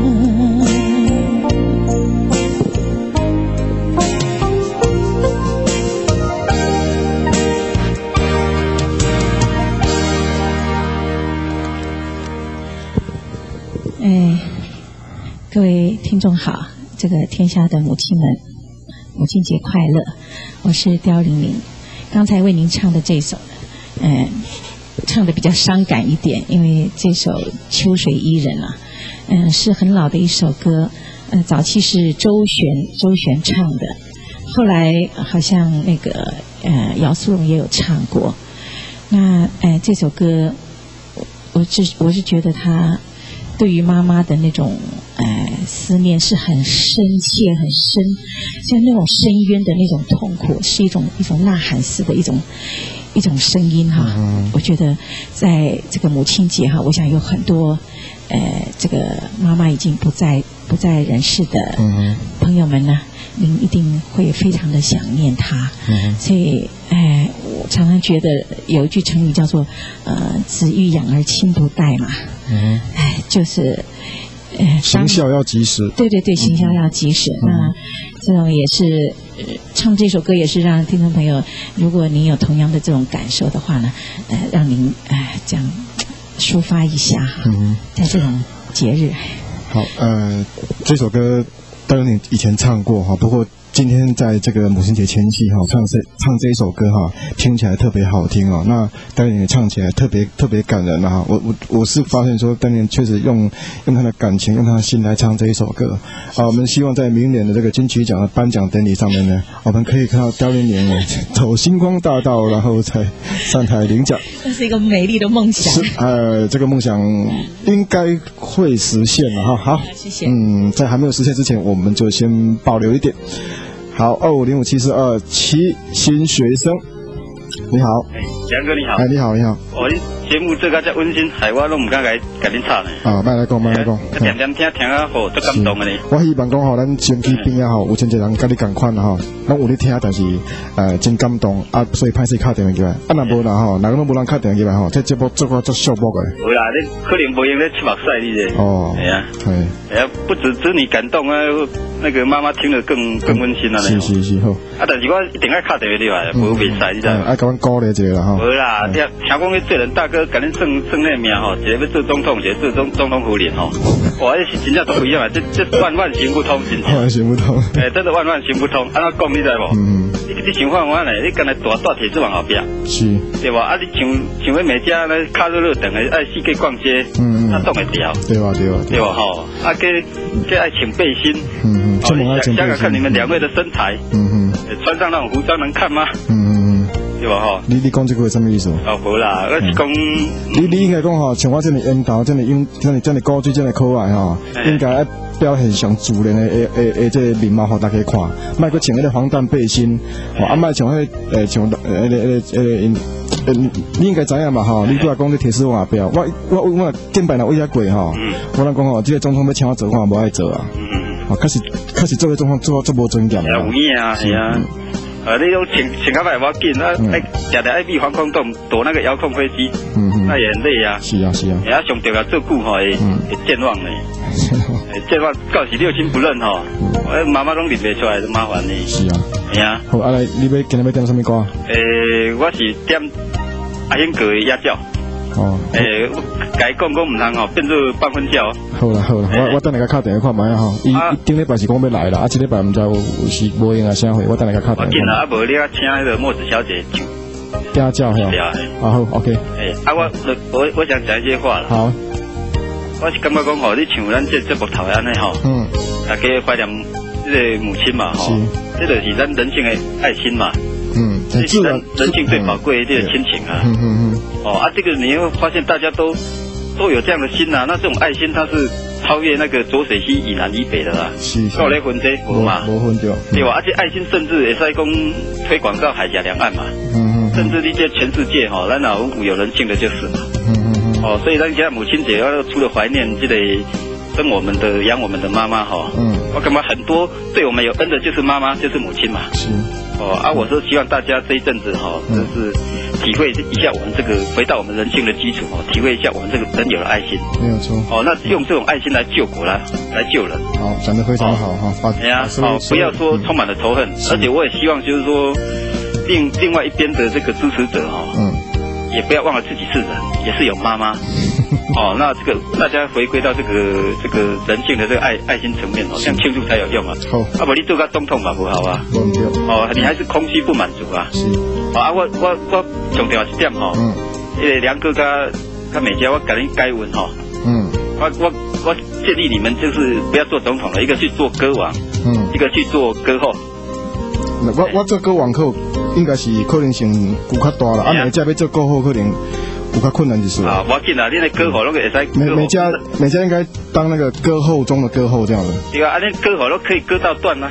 各位听众好，这个天下的母亲们，母亲节快乐！我是刁玲玲，刚才为您唱的这首，唱的比较伤感一点，因为这首《秋水伊人》啊，是很老的一首歌，早期是周璇唱的，后来好像那个姚苏蓉也有唱过。那这首歌，我是觉得他对于妈妈的那种思念是很深切、很深，像那种深渊的那种痛苦，是一种呐喊似的一种声音哈。我觉得在这个母亲节哈，我想有很多这个妈妈已经不在人世的朋友们呢，您一定会非常的想念她。所以我常常觉得有一句成语叫做子欲养而亲不待嘛。就是行孝要及时。 对，行孝要及时。那这种也是唱这首歌也是让听众朋友，如果您有同样的这种感受的话呢，让您这样抒发一下哈。在这种节日。 好，这首歌当然你以前唱过哈，不过今天在这个母亲节前夕哈，唱这一首歌哈，听起来特别好听哦。那当然也唱起来特别感人哈。我是发现说，当年确实用他的感情，用他的心来唱这一首歌啊。我们希望在明年的这个金曲奖的颁奖典礼上面呢，我们可以看到刁玲玲走星光大道，然后才上台领奖。 这是一个美丽的梦想。 这个梦想应该会实现了哈。好， 谢谢。 在还没有实现之前，我们就先保留一点。好，2505727新学生，你好， 杨哥你好， 你好，你好。 节目这个叫温馨，害我都唔敢甲恁吵呢。 慢来讲。 点听啊，好，足感动的呢。 我希望讲吼，咱身躯边啊吼，有真侪人甲你同款吼，拢有咧听，但是真感动啊，所以歹势敲电话过来。若无啦吼，若拢无人敲电话过来吼，这节目做个足寂寞的。 有啦，你可能无用咧七目屎你咧。系啊，不止你感动啊，那个妈妈听了更温馨了呢。是好。但是我一定爱敲电话你来，无袂使，你知道吗？ 爱甲阮鼓励一下啦吼。 无啦，听讲迄做人大哥。甲恁算那名吼，一个要做总统，一个做总统夫人吼，哇，这是真正都不一样啊！这万行不通，真正。万行不通。 真的万行不通。安怎讲你知无？你想看我呢？你刚才大铁子往后边。是。对吧？啊，你像迄美家呢，卡热等的爱四界逛街，他冻会掉。对吧？吼，啊，给爱穿背心。想看你们两位的身材。穿上那种服装能看吗？对吧？哈， 你讲这个什么意思？ 无啦，我是讲， 你应该讲哈，像我这么樱桃，这么高追，这么可爱哈，应该表现上自然的这面貌，互大家看，莫去穿那个防弹背心，莫像像你应该知影嘛哈，你过来讲这铁丝网表，我见摆那为遐过哈，我人讲吼，这个总统要请我做，我无爱做啊，开始做个总统做无尊严啊，有影啊，是啊。你都请较快无要紧啊！常常爱比防空洞躲那个遥控飞机，那也很累啊。是啊。然后上吊要做久吼，会健忘呢。健忘到时六亲不认吼，我妈妈拢认袂出来，就麻烦呢。是啊。系啊。好， 来，你今日要点什么歌？ 我是点阿英哥的鸭叫。甲伊讲唔通吼，变做半分觉。 好啦，我等下甲敲电话看卖吼。伊顶礼拜是讲要来啦，这礼拜唔知有是无用啊啥货，我等下甲敲电话。 我见啦，啊无你啊请迄个墨子小姐唱。 嗲叫嘿。好 ，OK。 我想讲一句话啦。好。我是感觉讲吼，你像咱这部头安尼吼，大家怀念这个母亲嘛吼，这就是咱人性的爱心嘛。这是人性最宝贵的这个亲情啊。这个你会发现大家都有这样的心呐。那这种爱心它是超越那个浊水溪以南以北的啦。够咧分这无嘛？无分对吧？而且爱心甚至也是讲推广到海峡两岸嘛。甚至你这全世界哈，咱有人性的就是嘛。所以咱现在母亲节要除了怀念这个生我们的养我们的妈妈哈，我感觉很多对我们有恩的就是妈妈，就是母亲嘛。我说希望大家这一阵子哈，就是体会一下我们这个回到我们人性的基础哦，体会一下我们这个人有的爱心。 没有错。 哦，那用这种爱心来救国来救人。 好，讲得非常好哈。 哎呀，好，不要说充满了仇恨，而且我也希望就是说，另外一边的这个支持者也不要忘了自己是人，也是有妈妈。哦，那这个大家回归到这个人性的这个爱心层面这样庆祝才有用啊。好，啊不，你做个总统嘛不好啊。哦，你还是空虚不满足啊。是。我重点是这样梁哥跟美嘉，我给你改文我建议你们就是不要做总统了，一个去做歌王，一个去做歌后。 我做歌王后应该是可能性有较大了，美嘉要做歌后可能有较困难就是。 我紧你那歌后都可以使。 美嘉应该当那个歌后中的歌后这样的。 对啊，那歌后都可以歌到断啊。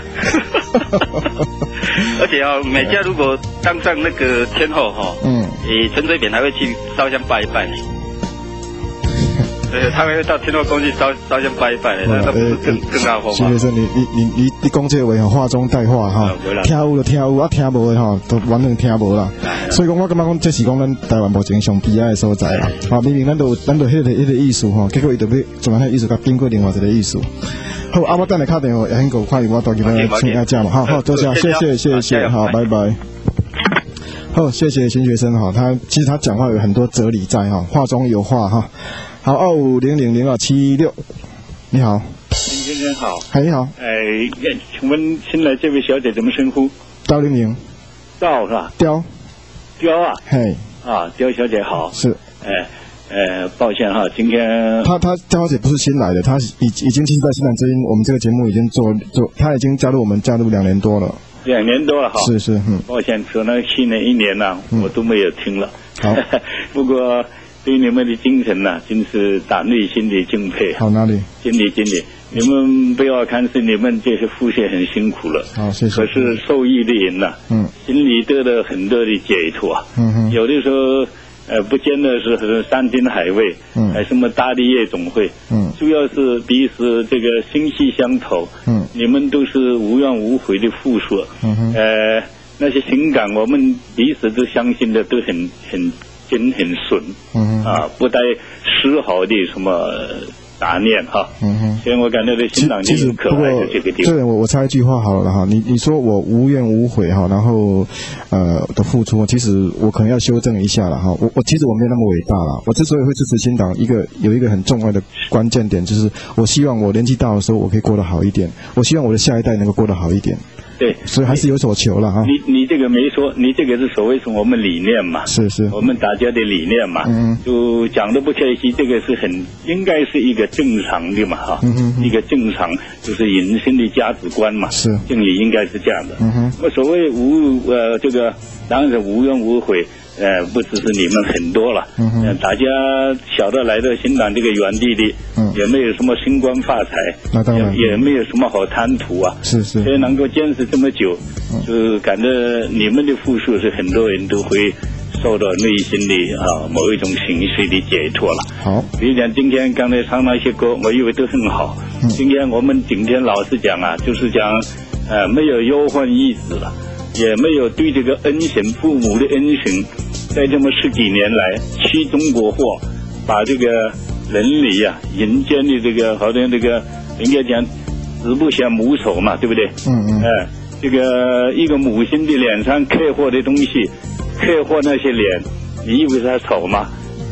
而且美嘉如果当上那个天后陈水扁还会去烧香拜一拜呢。对，他们会到天后宫去烧香拜一拜的，那不是更大风吗？ 徐先生，你讲这话话中带话哈，听有就听有，听无的都完全听无啦。所以讲我感觉讲这是讲咱台湾目前上悲哀的所在啦。明明咱都迄个意思结果伊就要从那意思甲变过另外一个意思。好，我等下打电话也很够快，我到这边请大家嘛。好，多谢，谢谢，好，拜拜。好，谢谢新学生其实他讲话有很多哲理在话中有话好，25000276，你好， 林先生好， 你好， 请问新来这位小姐怎么称呼？ 刁玲玲， 刁是吧？ 刁啊，嘿，刁小姐好， 是， 抱歉今天刁小姐不是新来的，她已经其实在西南之音我们这个节目已经做，她已经加入2年多了。 2年多了哈， 是， 抱歉，可能去年1年我都没有听了。 好， 不过对你们的精神真是打内心的敬佩。 好，哪里？ 经理，你们不要看是你们这些父亲很辛苦了， 好，谢谢。 可是受益的人心里得了很多的解脱有的时候不见得是山珍海味，还什么大的夜总会，主要是彼此这个心系相投，你们都是无怨无悔的付出，那些情感我们彼此都相信的都很真很纯，不带丝毫的什么杂念所以我感到对新党就是可爱的这个地方。 对，我插一句话好了你说我无怨无悔然后的付出，其实我可能要修正一下了我其实我没有那么伟大啦。我之所以会支持新党，有一个很重要的关键点，就是我希望我年纪大的时候我可以过得好一点，我希望我的下一代能够过得好一点。 对， 所以还是有所求了你这个没说，你这个是所谓是我们理念嘛， 是我们大家的理念嘛，就讲的不客气，这个是应该是一个正常的嘛一个正常就是人生的价值观嘛， 是， 正理应该是这样的。我所谓这个当然是无怨无悔。不只是你们很多了，大家晓得来到新党这个原地的，也没有什么升官发财， 那当然也没有什么好贪图是， 所以能够坚持这么久，就感觉你们的付出是很多人都会受到内心的某一种情绪的解脱了。 好， 比如讲今天刚才唱那些歌，我以为都很好。今天我们今天老实讲就是讲没有忧患意志了，也没有对这个恩情父母的恩情。在这么10几年来，弃中国货，把这个人理人间的这个好像这个人家讲子不嫌母丑嘛，对不对？这个一个母亲的脸上刻画的东西，刻画那些脸，你以为他丑吗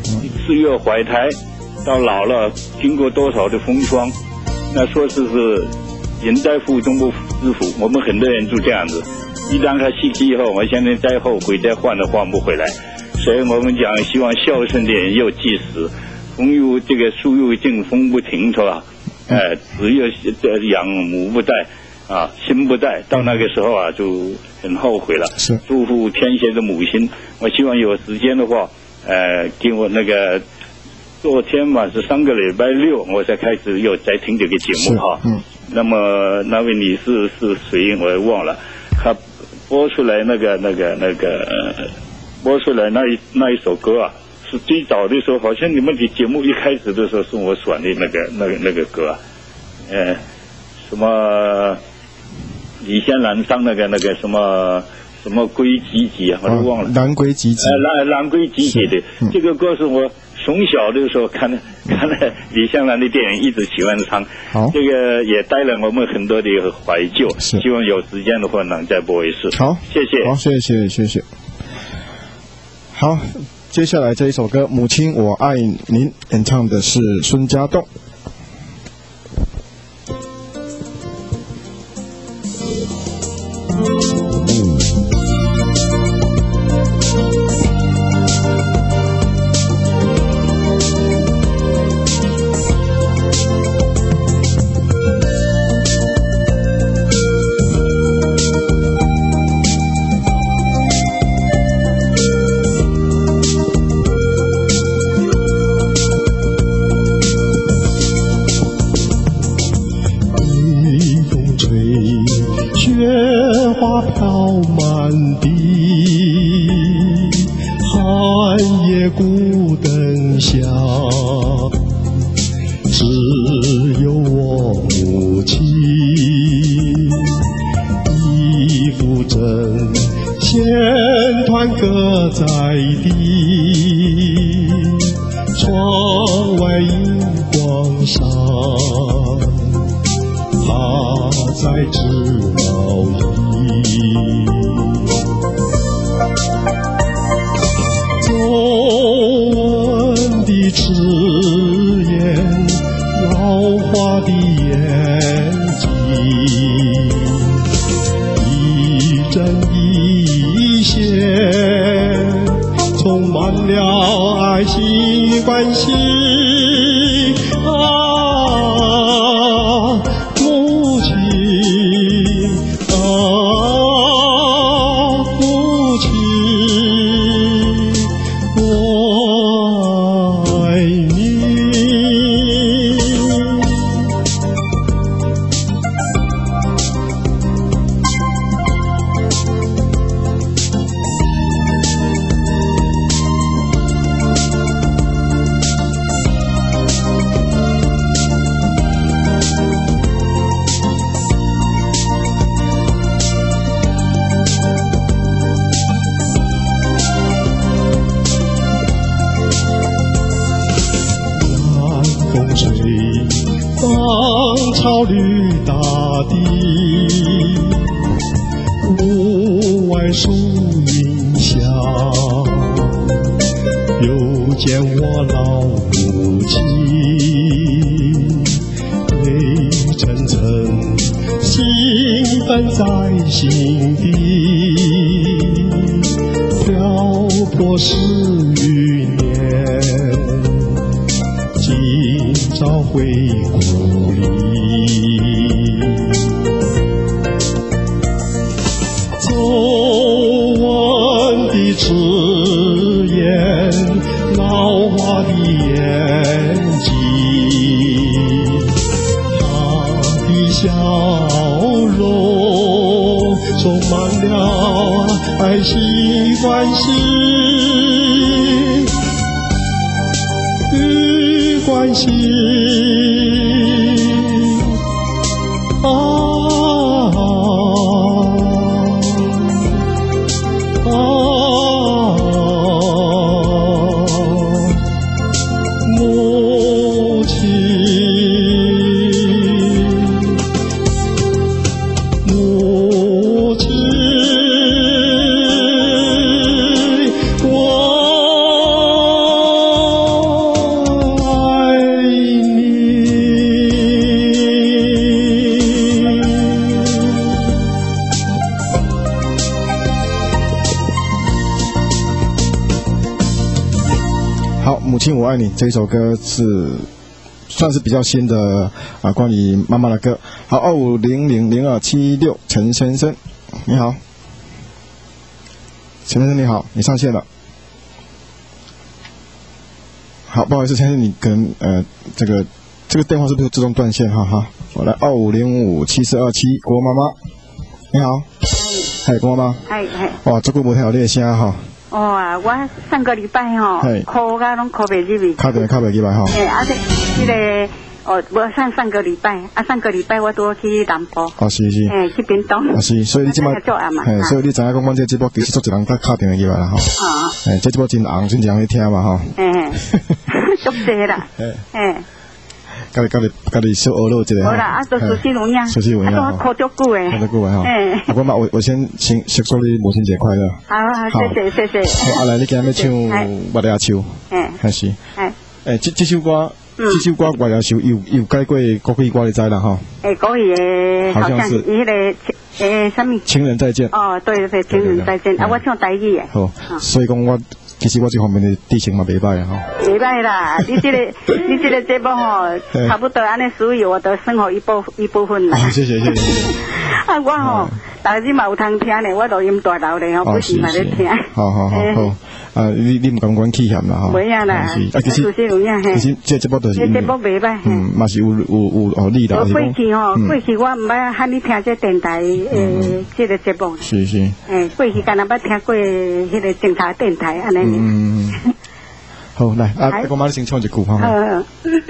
？4月怀胎到老了，经过多少的风霜，那说是人在福中不知福，我们很多人就这样子。一旦他吸气以后，我现在再后悔再换都换不回来，所以我们讲希望孝顺的人要济时，树欲静风不停，是吧？子欲养母不待心不待，到那个时候就很后悔了。 是， 祝福天下的母亲。我希望有时间的话，给我那个昨天是3个礼拜6，我才开始又在听这个节目那么那位女士是谁我也忘了，她播出来播出来那一首歌是最早的时候，好像你们的节目一开始的时候是我选的那个歌什么李仙兰唱那个什么什么归几几啊，我都忘了。 蓝归几几？ 蓝归几几的这个歌是我从小的时候看了李香兰的电影，一直喜欢唱。 好， 这个也带了我们很多的怀旧。 是， 希望有时间的话能再播一次。 好， 谢谢。 好，谢谢。好，接下来这一首歌《母亲我爱您》演唱的是孙家栋。 这一首歌是算是比较新的关于妈妈的歌。好，25000276陈先生，你好，陈先生你好，你上线了。好，不好意思，先生你可能这个电话是不是自动断线？哈，我来25057427郭妈妈，你好，嗨郭妈妈， 嗨， 哇，这个无听有你的声哈。 啊，我上个礼拜吼，考甲拢考袂入去。 考袂入来吼。 啊，这个我上个礼拜，上个礼拜我都去南部。 是。 去屏东。 是，所以你即摆，所以你知影讲，阮这节目其实做一人甲敲电话入来啦吼。这节目真红，真人去听嘛吼。 足济啦。 家己小学了一个。 好啦，都熟悉有影。 熟悉有影。 都考足久诶。 考足久诶吼。我先祝你母亲节快乐。 好，谢谢。 好，来，你今日要唱《月牙树》。还是。这首歌《月牙树》有改过国语歌，你知啦吼？ 国语诶，好像是迄个什么？ 情人再见。 对，情人再见。我唱台语诶。 好，所以讲其实我这方面的地形嘛袂歹吼。 袂歹啦，你这个节目吼，差不多安尼属于我的生活一部分啦。 谢谢。 我吼，大日嘛有通听咧，我录音大楼咧吼，不时嘛咧听。 好。你唔敢讲气嫌啦吼。 袂啊啦，其实这节目都是。 这节目袂歹。 嘛是有力的。 过去我唔捌喊你听这电台这个节目。 是。 过去敢若捌听过迄个警察电台安尼。 好，来我马上先唱一句哈。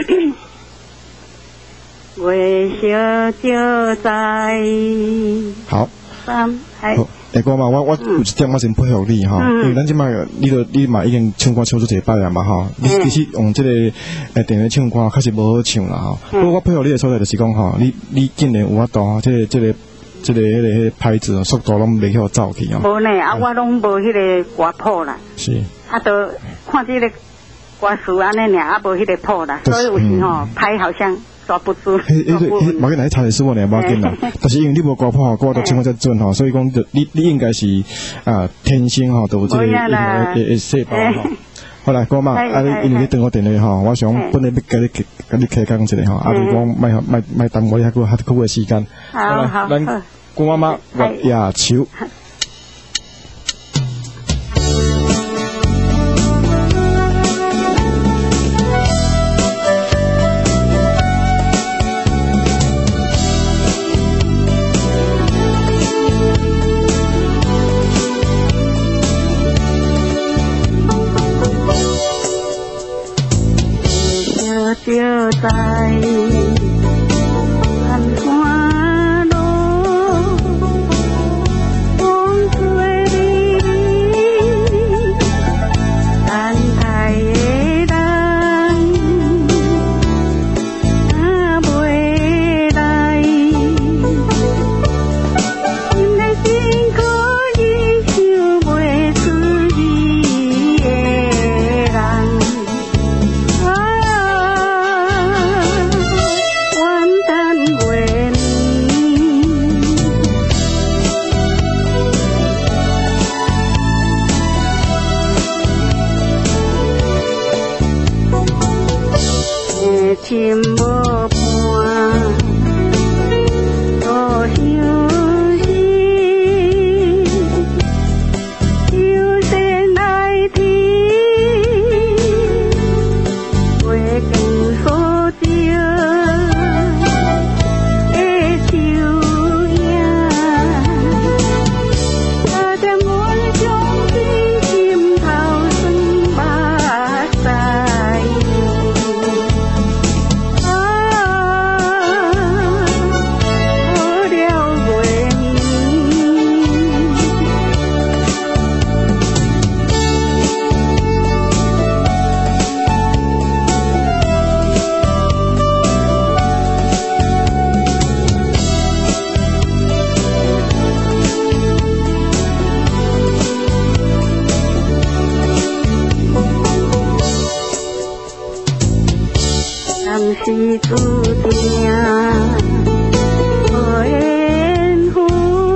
微笑就在。 好。好。我嘛，我有一点我先配合你哈，因为咱即摆你嘛已经唱歌唱出一摆啊嘛哈，你其实用这个电话唱歌确实无好唱啦哈。不过我配合你的所在就是讲哈，你竟然有法度，这个拍子速度拢袂晓走去啊。 无呢，我拢无迄个歌谱啦。 是。 都看这个歌词安尼尔，无迄个谱啦，所以有时吼拍好像。抓不住。 冇紧来查的是我呢，冇紧啦。但是因为你无歌谱吼，我都唱得准吼，所以讲你应该是天生吼，都有这个细胞吼。好来，哥嘛，因为你等我电话吼，我想本来要跟你开讲一下吼，如讲卖耽误你遐久的时间。 好， 咱姑妈妈月牙树。 就在山花路，风吹哩哩，等待的人也袂来，心内辛苦伊想袂出伊的人。心无伴，多相思，就先来天，月光所照的树影，它将阮伤心心头酸目屎。是注定无缘分，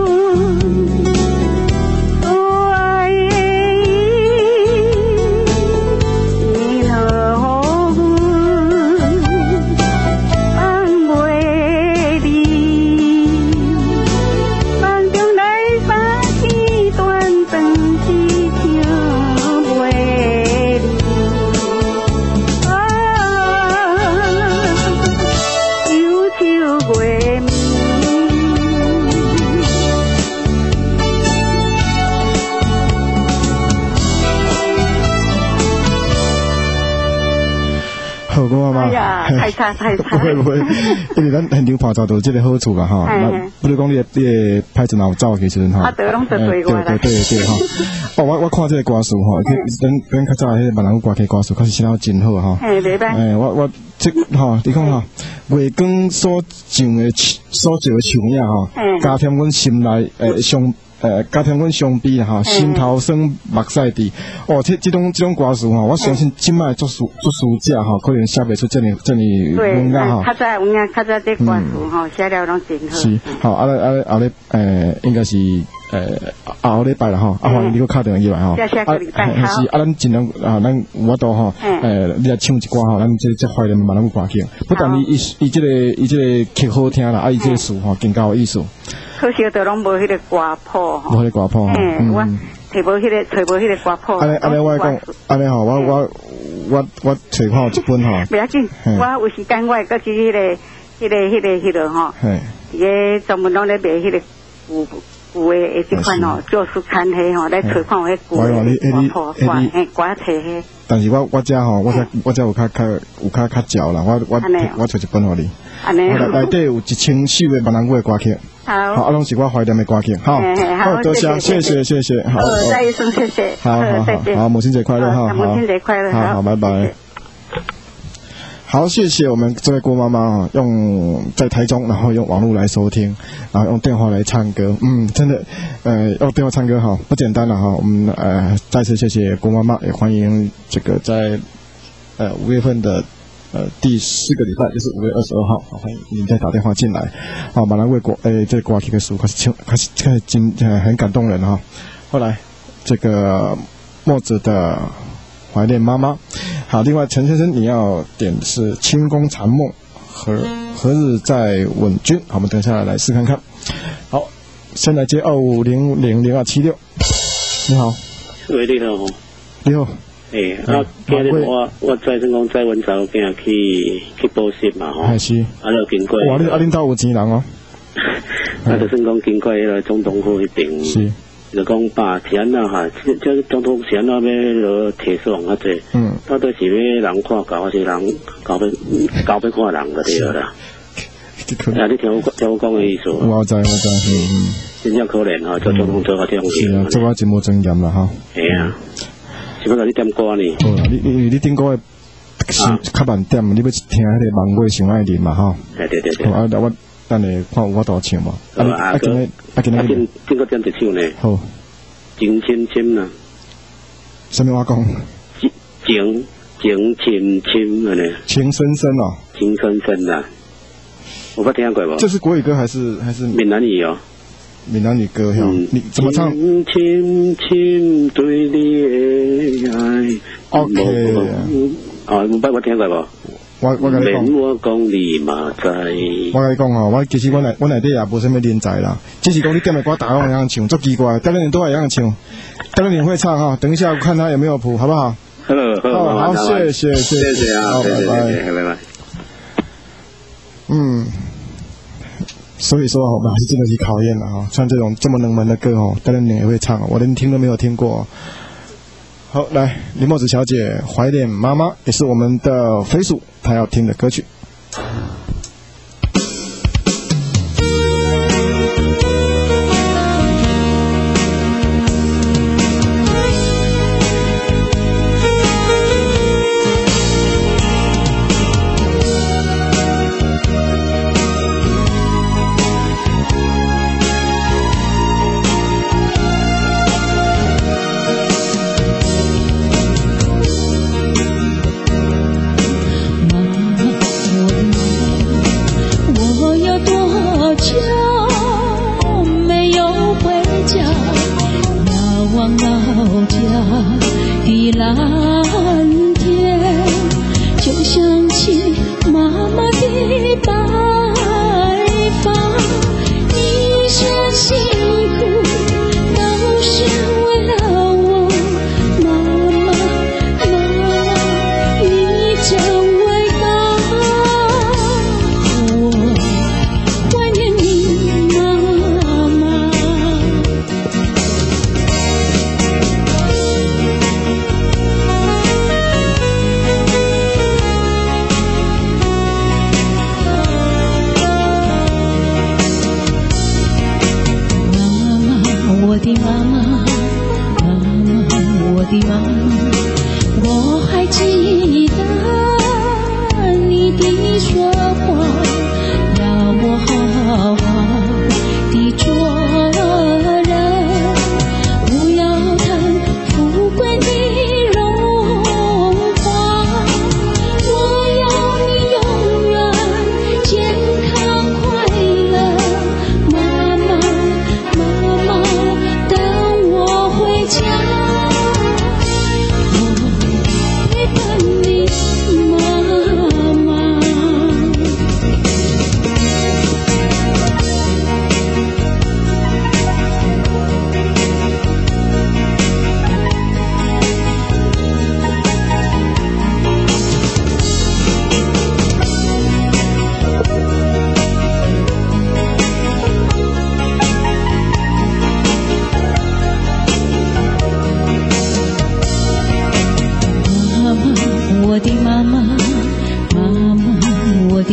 所爱的伊，因何阮放袂离？梦中来三更断肠时想袂离。月明， 好过妈妈。 哎呀，太差。 不会，因为咱很牛跑走都有这个好处啦哈。不如讲你的拍子脑照其实哈。 对，拢是对过啦。 对哈。哦，我看这个歌词哈，咱较早迄个闽南语歌曲歌词，确实写得真好哈。 袂歹。 我这哈，你看哈，月光所上的树影哈，加添阮心内加添阮伤悲哈，心头酸目屎滴。哦，这种歌词哈，我相信今摆作书家哈，可能写袂出这么文雅哈。 较早这歌词哈，写了拢真好。 是，好，后咧应该是后礼拜啦哈，欢迎你个敲电话进来哈。 下个礼拜好。 是，咱尽量咱我都哈，你来唱一歌哈，咱这怀念闽南语歌曲。不但伊这个曲好听啦，伊这个词哈更加有意思。 可惜都拢无迄个歌谱吼。 无迄个歌谱。 我找无迄个歌谱。 安尼我讲，安尼吼，我找看有一本吼。 不要紧，我有时间我会搁去迄个吼。伊个专门拢咧卖迄个古的这款吼，做书刊迄吼，来找看有迄古的歌谱，歌册迄。 但是我这吼，我这有较少啦，我找一本互你。内底有1000首的闽南语的歌曲。好，拢是我怀念的歌曲。好，多谢，谢谢。好， 再一声谢谢。 好，母亲节快乐哈！ 母亲节快乐。 好，拜拜。好，谢谢我们这位郭妈妈啊，用在台中，然后用网络来收听，然后用电话来唱歌，真的，用电话唱歌哈，不简单了哈。我们再次谢谢郭妈妈，也欢迎这个在5月份的第4个礼拜，就是5月22号，欢迎您再打电话进来。好，马来为这歌曲的书开始很感动人哈。后来这个墨子的怀念妈妈。好，另外陈先生你要点的是清宫残梦何日再吻君。好，我们等一下来试看看。好，先来接25000276。你好。 喂，你好。 你好。 今日我在成功载阮查某囝去补习嘛吼。 还是。 就经过。 哇，恁兜有钱人哦。 就算讲经过迄个总统府迄边。是。就讲把钱啊哈，这总统钱啊要落提上啊这，到底是要人看高还是人高要看人就对了啦。你听我讲的意思。 我知。 真正可怜哈，做总统做到这样子。 是啊，做我真无尊严啦哈。 系啊，是要甲你点歌呢。 好啦，你点歌是较慢点，你要听迄个慢歌上爱啉嘛哈。 对。 好，我。等下看有我多唱嘛？ 今个点一首呢？好，情深深啦。 什么话讲？ 情深深的呢？ 情深深哦。 情深深啦，我听过无？ 这是国语歌还是闽南语哦？ 闽南语歌哟，你怎么唱？ 情深对你的爱。OK。我听过无？ 我跟你讲， 我讲你嘛知。 我跟你讲哦，其实我内底也无什么人才啦，只是讲你点的歌大家都会样唱，足奇怪，当然都会样唱，当然你会唱哈，等一下看他有没有谱，好不好？好，谢谢啊， 好，拜拜。所以说我们还是真的去考验了哈，像这种这么冷门的歌哦，当然你也会唱，我连听都没有听过。好，来，林墨子小姐怀念妈妈，也是我们的飞鼠她要听的歌曲。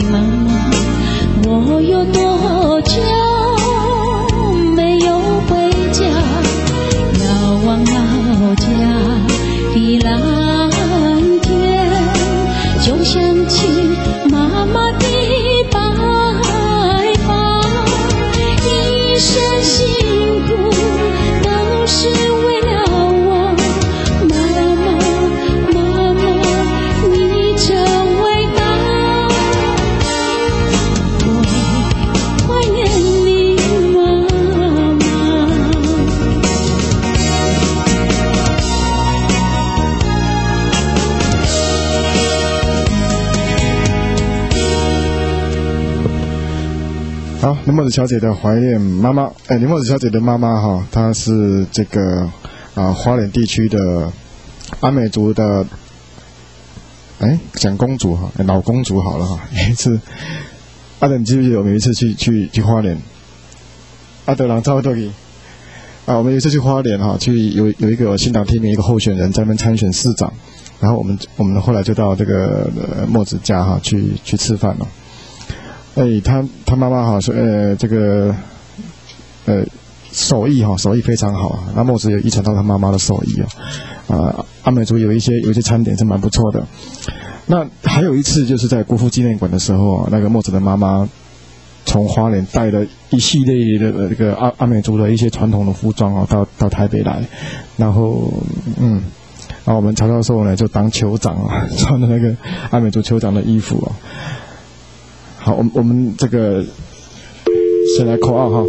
的妈妈，我有多久没有回家？遥望老家的蓝天，就想起妈妈的白发，一生辛苦都是为了我。妈妈，妈妈，你真伟大，我怀念你，妈妈。 好，林墨子小姐的怀念妈妈。林墨子小姐的妈妈哈，她是这个花莲地区的阿美族的，讲公主哈，老公主好了哈。有一次，阿德，你记不记得我们有一次去花莲？阿德郎招多吉我们有一次去花莲哈，去有一个新党提名一个候选人在那边参选市长，然后我们后来就到这个墨子家哈去吃饭了。他妈妈哈是这个手艺非常好啊。那墨子有遗传到他妈妈的手艺阿美族有一些餐点是蛮不错的。那还有一次就是在国父纪念馆的时候那个墨子的妈妈从花莲带了一系列的这个阿美族的一些传统的服装到台北来，然后我们曹教授呢就当酋长穿的那个阿美族酋长的衣服好，我们这个先来扣2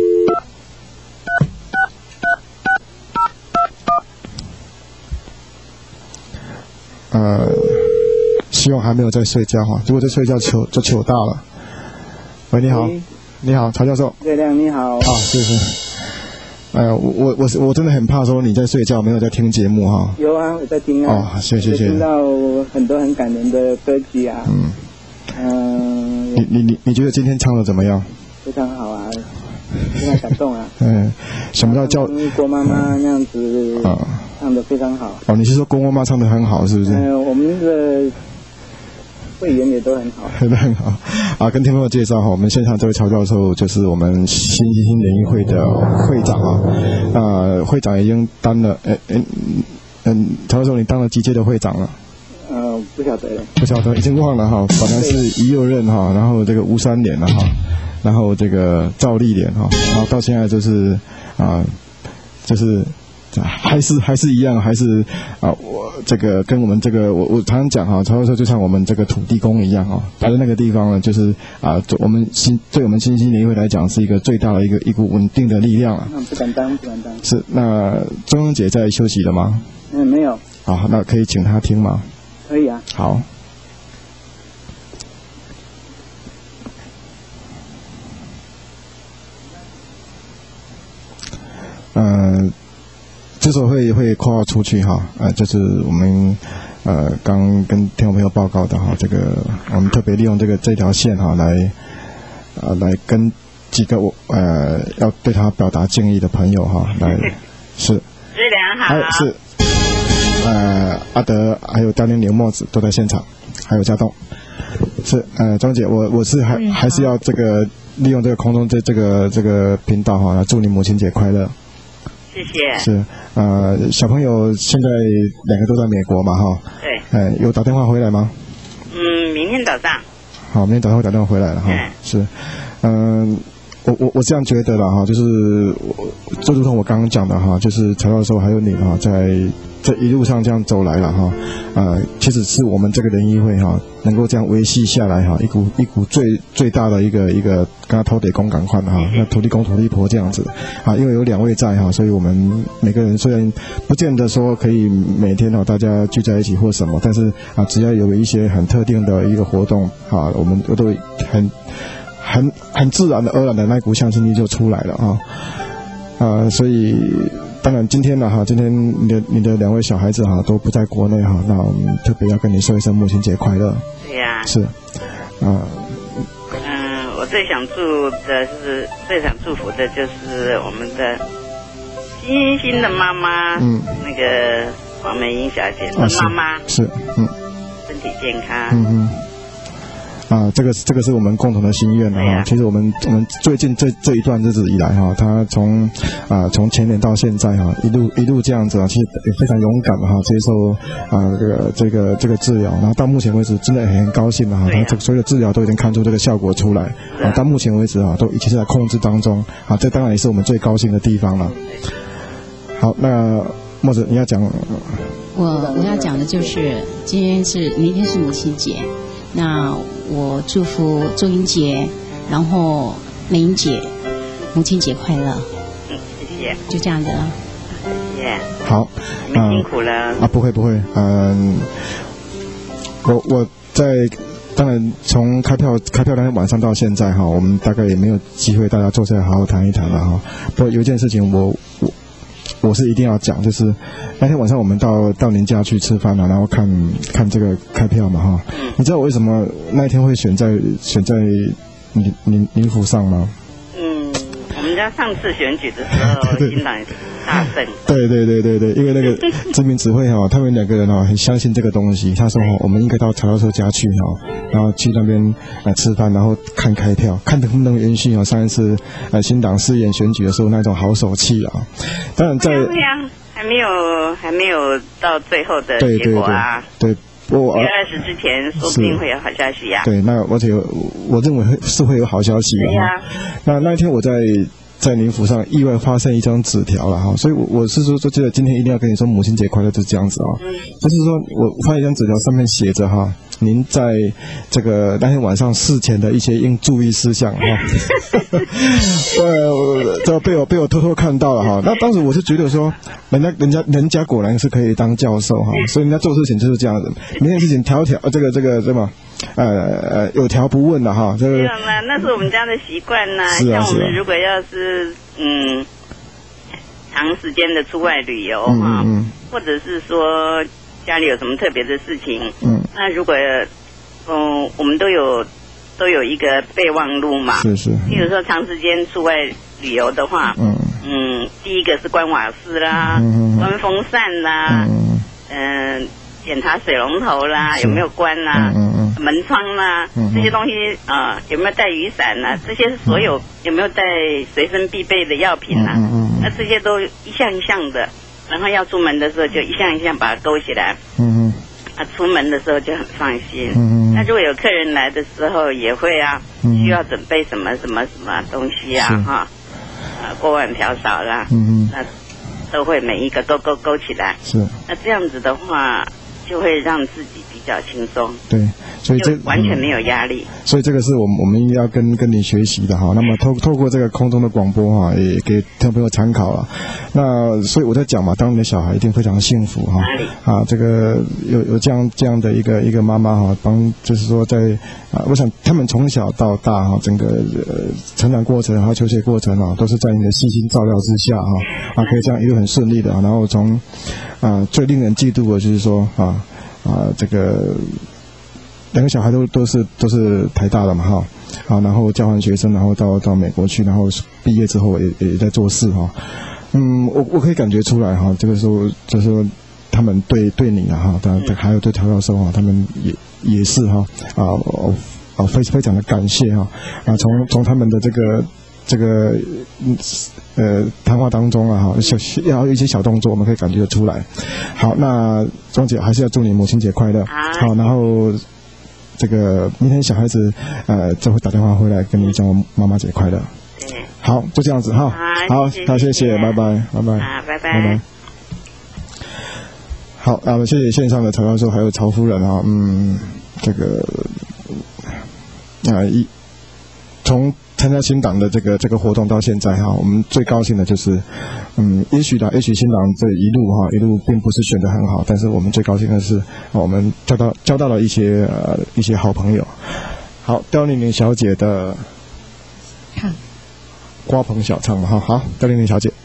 哈。希望还没有在睡觉哈，如果在睡觉就糗大了。喂，你好，你好，曹教授。 月亮你好。 谢谢。我真的很怕说你在睡觉没有在听节目哈。 有啊，我在听啊。 谢谢。 听到很多很感人的歌曲啊。 你觉得今天唱的怎么样？ 非常好啊，非常感动啊。 什么叫郭妈妈那样子唱的非常好。 你是说郭妈妈唱的很好是不是？ 我们的会员也都很好， 很好跟听众介绍我们现场这位曹教授就是我们新兴新联谊会的会长会长已经当了曹教授你当了几届的会长了？ 不晓得， 已经忘了本来是1、6任然后这个吴三连了然后这个赵丽莲然后到现在就是就是还是一样，还是我这个跟我们这个我常常讲曹教授就像我们这个土地公一样待在那个地方呢，就是对我们新兴联谊会来讲是一个最大的一股稳定的力量了。 不敢当。 是，那中央姐在休息了吗？ 没有。 好，那可以请她听吗？ 可以啊。 好。之所以会括号出去就是我们刚跟听众朋友报告的这个我们特别利用这条线来跟几个要对他表达敬意的朋友来是。 日良好。 是。阿德还有当年刘墨子都在现场，还有家栋。是庄姐，我是还是要这个利用这个空中这个频道来祝你母亲节快乐。 谢谢。 是小朋友现在2个都在美国嘛对。 有打电话回来吗？ 明天早上。 好，明天早上会打电话回来了是。我这样觉得了就是就如同我刚刚讲的就是曹教授还有你在这一路上这样走来了其实是我们这个联谊会能够这样维系下来一股最大的一个跟他偷得公赶快那土地公土地婆这样子因为有2位在所以我们每个人虽然不见得说可以每天大家聚在一起或什么，但是只要有一些很特定的一个活动我们都很自然的而然的那股向心力就出来了所以当然今天你的2位小孩子都不在国内那我们特别要跟你说一声母亲节快乐。 对呀。 是我最想祝福的就是我们的欣欣的妈妈那个黄美英小姐的妈妈是身体健康这个是我们共同的心愿哈。其实我们最近这一段日子以来哈，他从前年到现在哈，一路这样子啊，其实也非常勇敢哈，接受这个治疗，然后到目前为止真的很高兴哈，他所有的治疗都已经看出这个效果出来啊，到目前为止啊，都一切是在控制当中啊，这当然也是我们最高兴的地方了。好，那墨子你要讲。 我要讲的就是明天是母亲节，那我祝福周英杰，然后美英姐母亲节快乐。 谢谢。 就这样子了。 谢谢。 好， 你们辛苦了。 不会，我在当然从开票那天晚上到现在哈，我们大概也没有机会大家坐下来好好谈一谈了哈。不过有一件事情我是一定要讲，就是那天晚上我们到您家去吃饭了，然后看这个开票嘛哈。你知道我为什么那一天会选在您府上吗？ 我们家上次选举的时候，新党大胜。 对，因为那个知名指挥哈，他们两个人哈很相信这个东西。他说我们应该到曹教授家去哈，然后去那边吃饭，然后看开票，看能不能延续上一次新党市议员选举的时候那种好手气啊。当然在还没有到最后的结果啊。 对。 6月20之前，说不定会有好消息呀。 对，那而且我认为是会有好消息的。对呀。那一天我在您府上意外发现一张纸条了哈，所以我是说觉得今天一定要跟你说母亲节快乐，就这样子啊。就是说我发现一张纸条，上面写着哈，您在这个那天晚上事前的一些应注意事项哈。这被我偷偷看到了哈。那当时我就觉得说，人家果然是可以当教授哈，所以人家做事情就是这样子，每件事情条这个什么。有条不紊的哈，这个没有啦，那是我们家的习惯呐。像我们如果要是长时间的出外旅游哈，或者是说家里有什么特别的事情，那如果我们都有一个备忘录嘛。是。譬如说长时间出外旅游的话，第一个是关瓦斯啦，关风扇啦，检查水龙头啦，有没有关啦，门窗啦，这些东西有没有带雨伞啦，这些是所有有没有带随身必备的药品啦，那这些都一项一项的，然后要出门的时候就一项一项把它勾起来，出门的时候就很放心。那如果有客人来的时候也会需要准备什么东西哈，锅碗瓢勺啦，那都会每一个勾起来。是。那这样子的话，就会让自己比较轻松。对，所以这完全没有压力。所以这个是我们要跟你学习的哈。那么透过这个空中的广播哈，也给听众朋友参考了。那所以我在讲嘛，当你的小孩一定非常幸福哈。这个有这样的一个妈妈哈，就是说在我想他们从小到大哈，整个成长过程和求学过程都是在你的细心照料之下哈，可以这样一路很顺利的。然后从最令人嫉妒的就是说这个两个小孩都是台大的嘛哈，然后交换学生，然后到美国去，然后毕业之后也在做事哈。我可以感觉出来哈，这个时候就是说他们对你哈，还有对曹教授他们也是非常的感谢哈从他们的这个谈话当中要有一些小动作，我们可以感觉得出来。好，那庄姐还是要祝你母亲节快乐。好，然后这个明天小孩子就会打电话回来跟你讲我妈妈节快乐。好，就这样子哈。好，谢谢，拜拜。拜拜。好，谢谢线上的曹教授还有曹夫人这个从参加新党的这个活动到现在我们最高兴的就是，也许新党这一路并不是选得很好，但是我们最高兴的是，我们交到了一些好朋友。好，刁玲玲小姐的瓜棚小唱嘛好，刁玲玲小姐。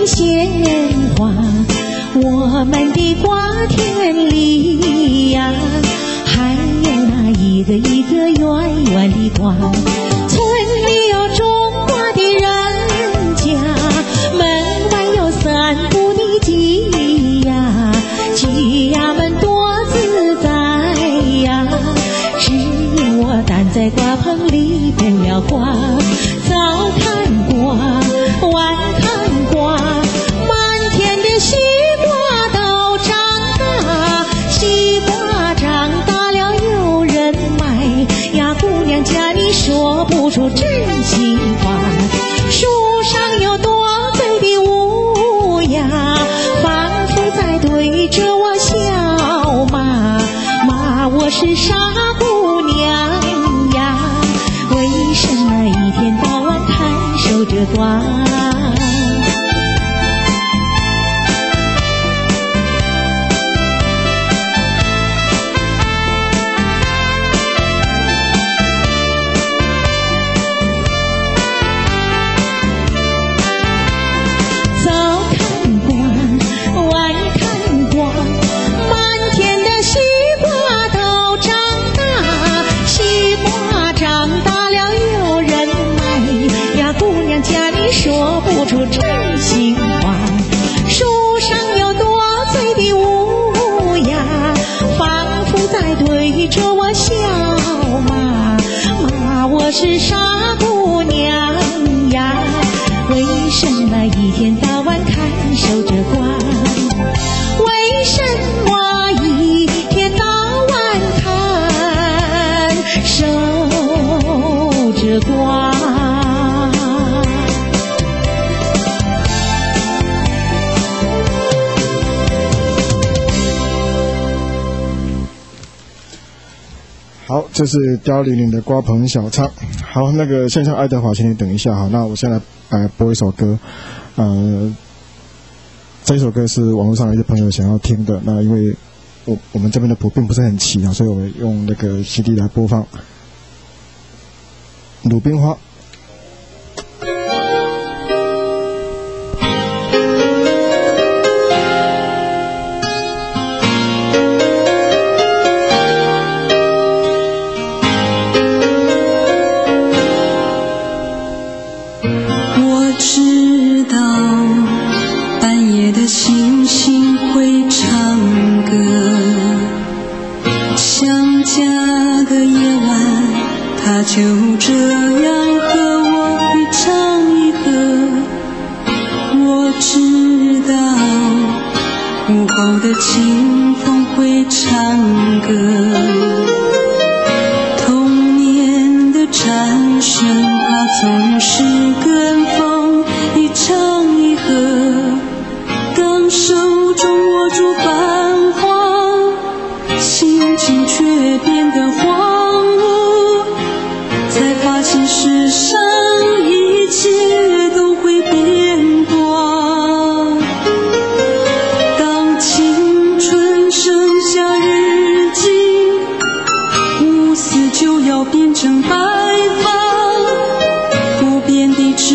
鲜花，我们的瓜田里呀，还有那一个一个圆圆的瓜。村里有种瓜的人家，门外有3步的鸡呀，鸡呀们多自在呀。只有我单在瓜棚里编了瓜，早看瓜，晚看瓜，满天的西瓜都长大，西瓜长大了有人买呀，姑娘家里说不出真心话。树上有多嘴的乌鸦，仿佛在对着我笑骂，骂我是傻姑娘呀，为什么一天到晚看守着瓜。说不出真心话，树上有多嘴的乌鸦，仿佛在对着我笑骂，骂我是傻姑娘呀，为什么一天到晚看守着瓜？为什么一天到晚看守着瓜？ 好，这是刁玲玲的瓜棚小唱。好，那个线上爱德华，请你等一下哈。那我现在播一首歌，这首歌是网络上的一些朋友想要听的。那因为我们这边的谱并不是很齐啊，所以我们用那个 CD 来播放。鲁冰花。 就这样和我一唱一和，我知道午后的清风会唱歌，童年的战声它总是跟风一唱一和，当手中握住繁华，心情却变得荒芜，才发现世上一切都会变化。当青春剩下日记，乌丝就要变成白发，不变的只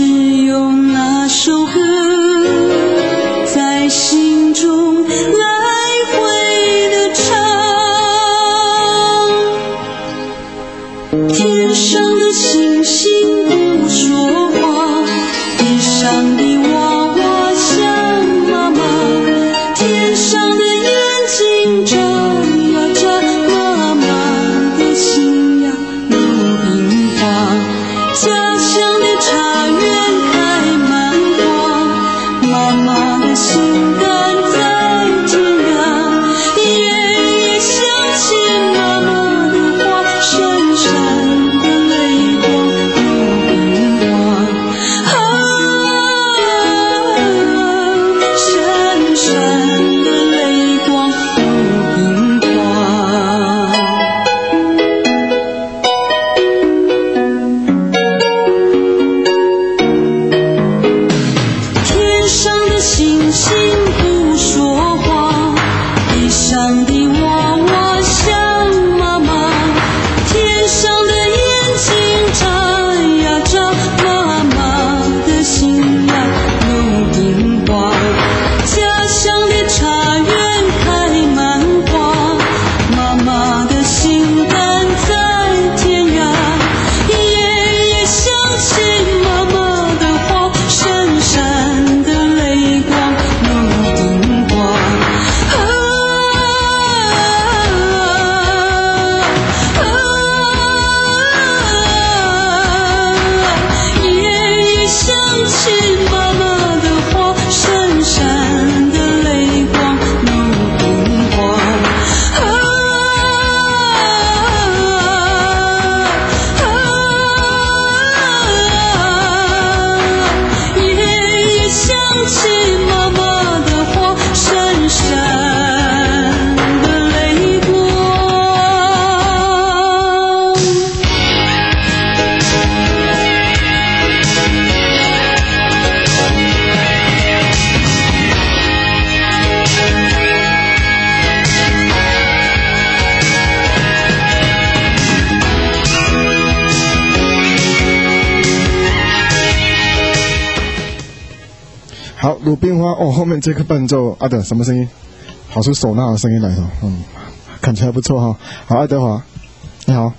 好，鲁冰花哦，后面这个伴奏，阿德什么声音？跑出唢呐的声音来了，看起来不错哈。好，爱德华，你好。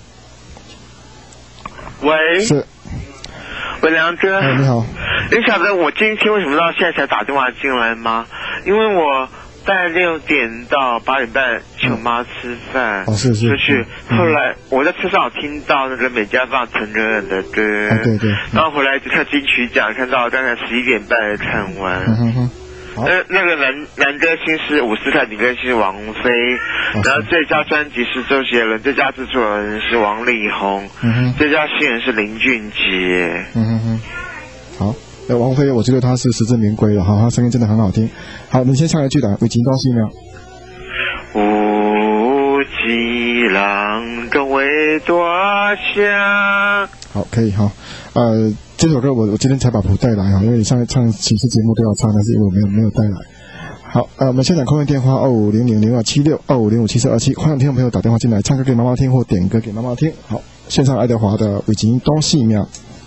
喂。 是。 喂，梁哥。 你好。 你晓得我今天为什么到现在才打电话进来吗？因为我大概6点到8点半请我妈吃饭， 是出去。后来我在车上听到那个美嘉放陈哲仁的歌， 对。 然后回来就看金曲奖，看到大概11点半看完。那个男歌星是伍思凯，女歌星是王菲，然后最佳专辑是周杰伦，最佳制作人是王力宏，最佳新人是林俊杰。 好，王菲我觉得她是实至名归了哈，她声音真的很好听。好，你先唱一句的，为情到戏呢？ 无极浪中为多香。 好，可以哈。这首歌我今天才把谱带来哈，因为你上几次节目都要唱，但是因为我没有带来。好，我们现场空运电话2500027625057427，欢迎听众朋友打电话进来，唱歌给妈妈听或点歌给妈妈听。好，献上爱德华的《为情多细妙》。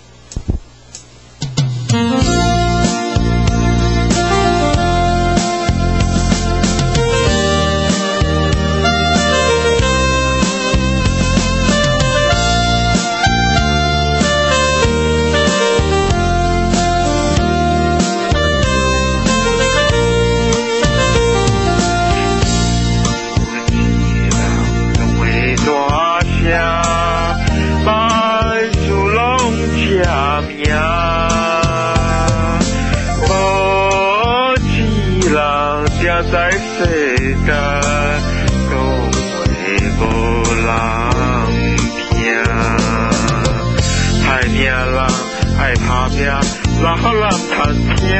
在世间，都为无人听。害命人爱打拼，然后人通听。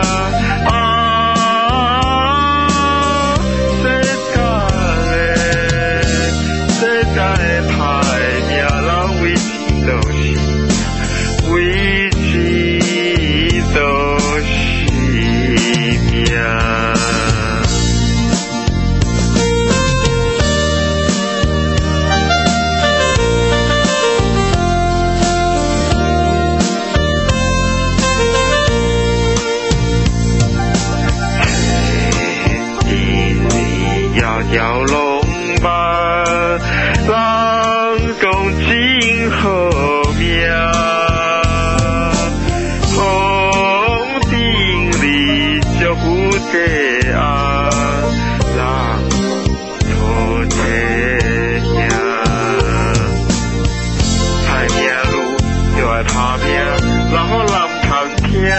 世界的害命人为情都是，为情都是命。摇龙板，人讲真好命，红顶里祝福地安，人土地兄，害命路就爱打拼，然后人通听。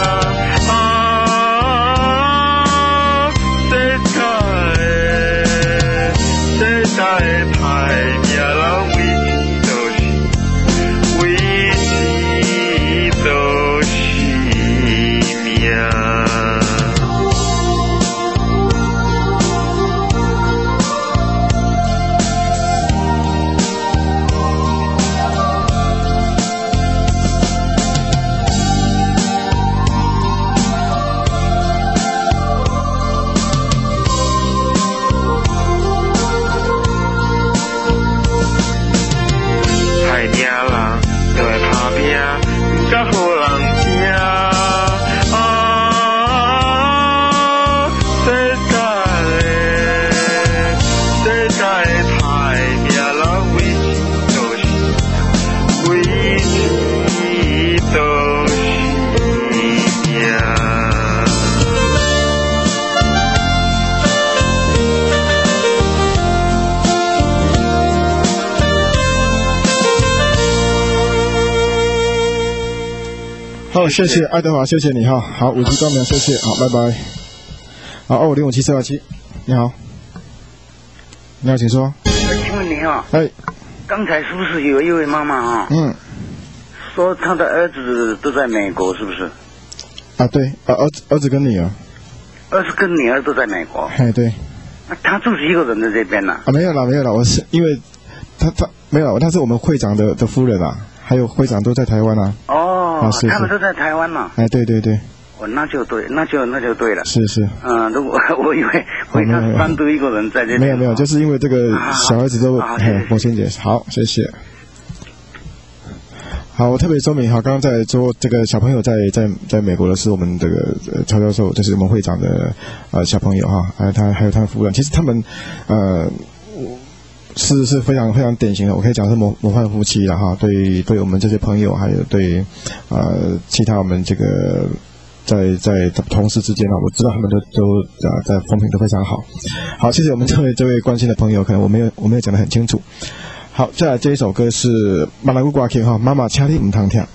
好，谢谢爱德华，谢谢你哈。好，5级高明，谢谢，好，拜拜。好，25057427，你好，你好，请说。 请问你好，刚才是不是有一位妈妈啊？说她的儿子都在美国，是不是？ 啊，对，儿子跟女儿。 儿子跟女儿都在美国。 对。 他就是一个人在这边呢。 没有啦，我是因为他没有，他是我们会长的夫人啊，还有会长都在台湾啊。 他们都在台湾嘛？ 对。 那就对，那就对了。 是。 如果我以为他单独一个人在这边。 没有，就是因为这个小孩子都母亲节。好，谢谢。 好，我特别说明哈，刚刚在说这个小朋友在美国的是我们这个曹教授，就是我们会长的小朋友哈，还有他的夫人，其实他们是非常非常典型的，我可以讲是模范夫妻了哈。对我们这些朋友，还有对其他我们这个在同事之间啊，我知道他们都在风评都非常好。好，谢谢我们这位关心的朋友，可能我没有讲得很清楚。好，再来这一首歌是马来古歌曲哈，妈妈请你唔通听。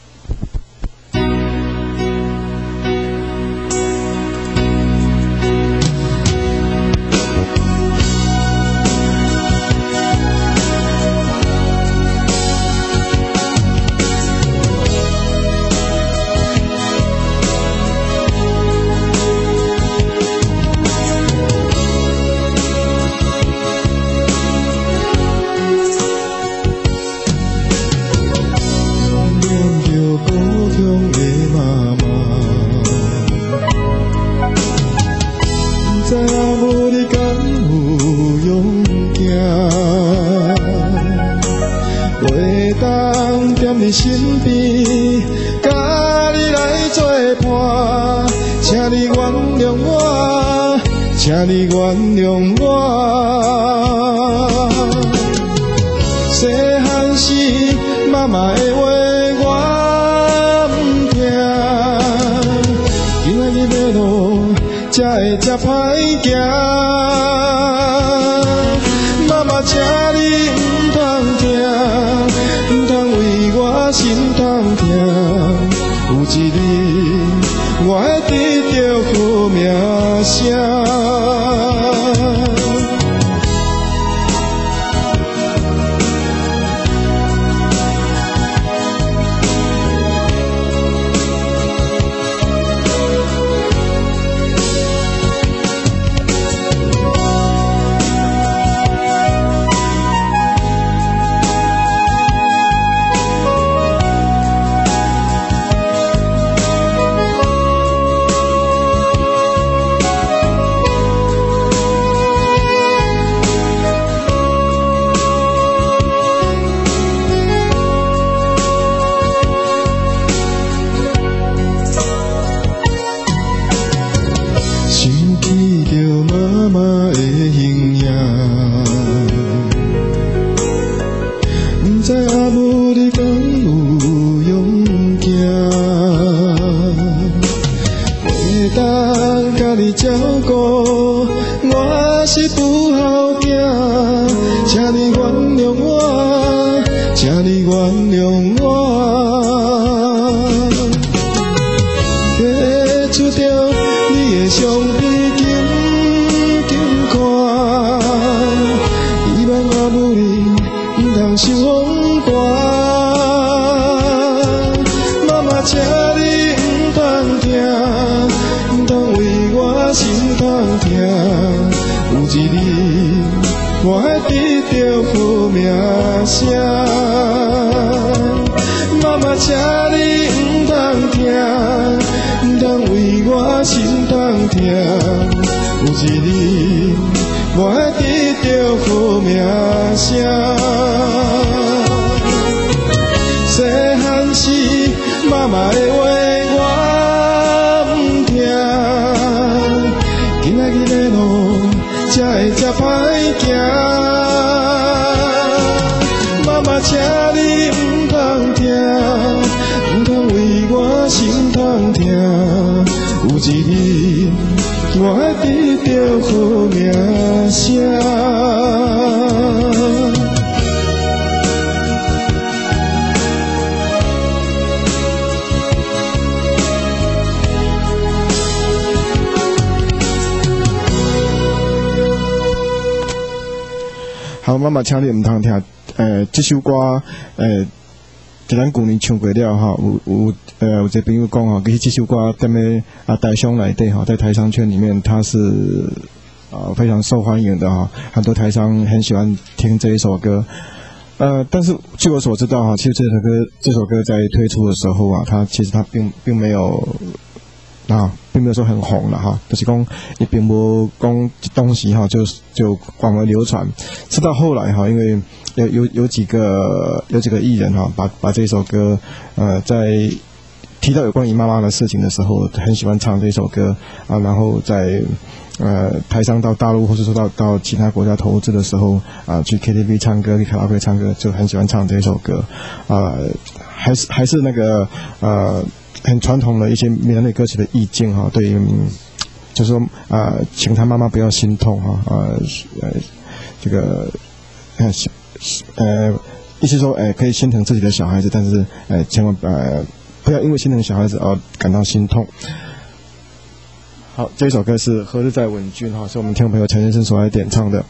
好，妈妈请你唔通听，这首歌，咱旧年唱过了哈，有一个朋友讲哈，其实这首歌在台商内底哈，在台商圈里面，它是非常受欢迎的哈，很多台商很喜欢听这一首歌。但是据我所知道哈，其实这首歌在推出的时候啊，它并没有并没有说很红了哈，就是讲也并无讲东西哈就广为流传，直到后来哈，因为有几个艺人哈，把这首歌在提到有关于妈妈的事情的时候，很喜欢唱这首歌啊，然后在台上到大陆或是说到其他国家投资的时候啊，去 KTV 唱歌，去卡拉 OK 唱歌，就很喜欢唱这首歌啊，还是那个很传统的一些闽南语歌曲的意境哈，对于就是说请他妈妈不要心痛哈这个意思说可以心疼自己的小孩子，但是千万不要因为心疼小孩子而感到心痛。好，这首歌是《何日再问君》哈，是我们听众朋友陈先生所来点唱的。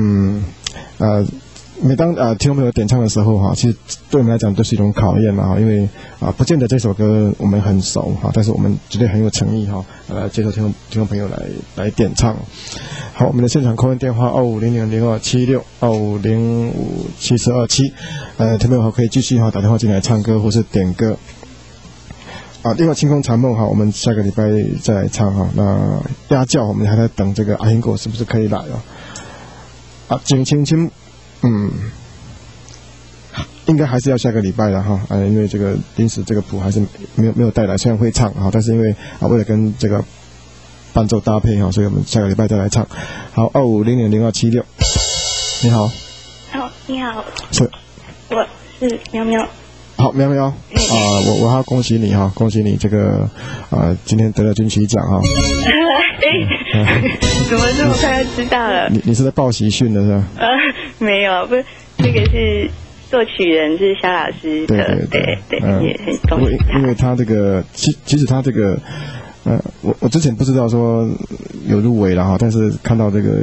每当听众朋友点唱的时候哈，其实对我们来讲都是一种考验嘛哈，因为不见得这首歌我们很熟哈，但是我们绝对很有诚意哈，接受听众朋友来点唱。好，我们的现场 call in 电话25000276 25057427，听众朋友可以继续哈打电话进来唱歌或是点歌。另外清空长梦哈，我们下个礼拜再来唱哈。那鸭叫我们还在等这个阿英狗是不是可以来景青青应该还是要下个礼拜了哈。因为这个临时这个谱还是没有带来，虽然会唱哈，但是因为为了跟这个伴奏搭配哈，所以我们下个礼拜再来唱。好，25000276，你好。 好，你好。 是。 我是喵喵。 好，喵喵我要恭喜你哈，恭喜你这个今天得了金曲奖哈。 怎么这么快就知道了？ 你是在报喜讯的是吧？ 没有，不是，这个是作曲人是肖老师的，对，也很恭喜他。 因为他这个其实他这个我之前不知道说有入围了哈，但是看到这个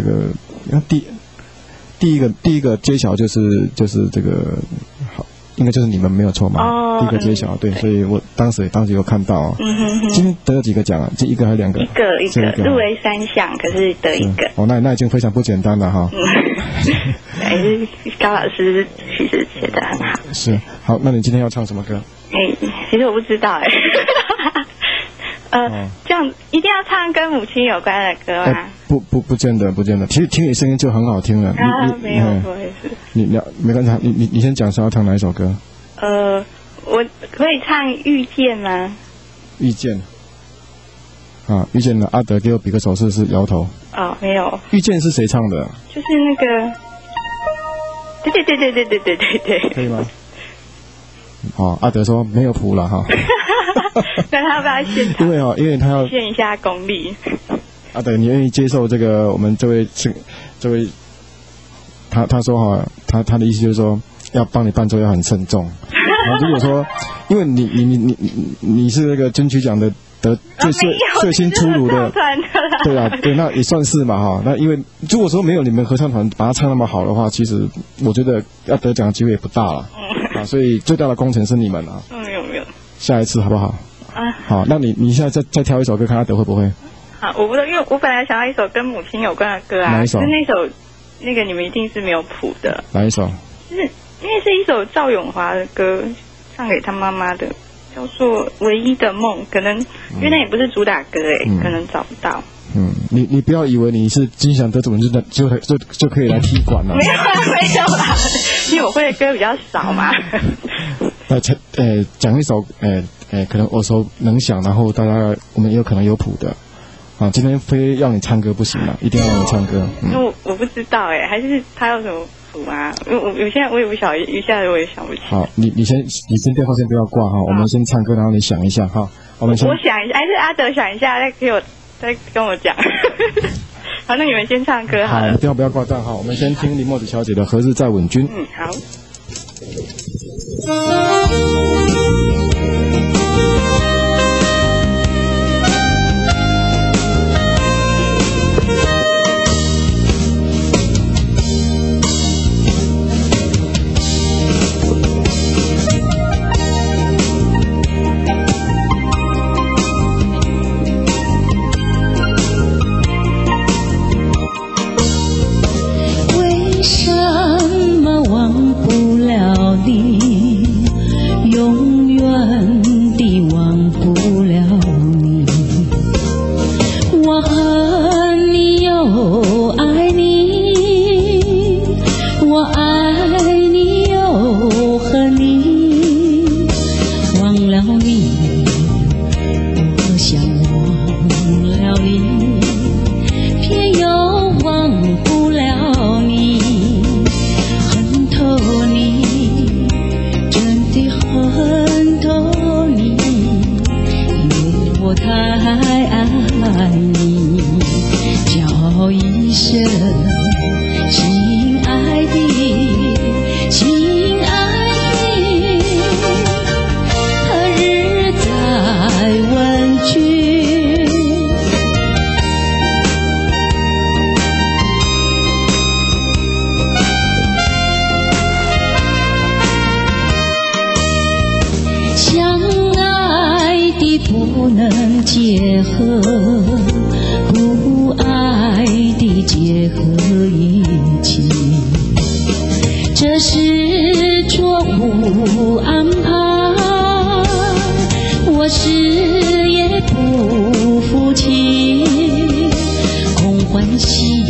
第一个揭晓就是这个好。应该就是你们没有错嘛，第一个揭晓对，所以我当时有看到今天得了几个奖啊？这一个还是2个？ 一个，入围3项，可是得1个。 那已经非常不简单了哈。 还是高老师其实写得很好。 是，好，那你今天要唱什么歌？ 其实我不知道这样一定要唱跟母亲有关的歌吗？ 不见得，其实听你声音就很好听了。 没有，不好意思。 你没关系，你先讲是要唱哪一首歌？ 我可以唱《遇见》吗？ 遇见。遇见了，阿德给我比个手势是摇头。 没有。 遇见是谁唱的？ 就是那个。对。 可以吗？阿德说没有谱了哈。 那他要不要现场？ 因为他要现一下功力。 对，你愿意接受这个我们这位他说他的意思就是说要帮你伴奏要很慎重。如果说因为你是那个金曲奖的最新出炉的，对啊，对，那也算是嘛哈。那因为如果说没有你们合唱团把它唱那么好的话，其实我觉得要得奖的机会也不大了。所以最大的功臣是你们啊。 没有。 下一次好不好？好，那你现在再挑一首歌，看他得会不会？ 好，我不知道，因为我本来想要一首跟母亲有关的歌哪一首？ 是那首那个你们一定是没有谱的。 哪一首？ 就是因为是一首赵咏华的歌，唱给他妈妈的，叫做《唯一的梦》，可能因为那也不是主打歌可能找不到。 你不要以为你是金奖得主就可以来踢馆了。 没有啦，因为我会的歌比较少嘛。 讲一首可能耳熟能详，然后大家我们也有可能有谱的。今天非要你唱歌不行了，一定要让你唱歌。 我不知道还是他有什么谱啊？因为我现在我也不晓得，一下子我也想不起。 好，你先电话先不要挂哈，我们先唱歌，然后你想一下哈。我想一下，还是阿德想一下，再跟我讲。好，那你们先唱歌好了。 电话不要挂断哈，我们先听林默子小姐的《何日再吻君》。 好。 为什么忘不了你？永远太爱你，叫一声亲爱的，亲爱的，何日再问句？相爱的不能结合，不爱的结合一起，这是错误安排，我是也不服气，空欢喜，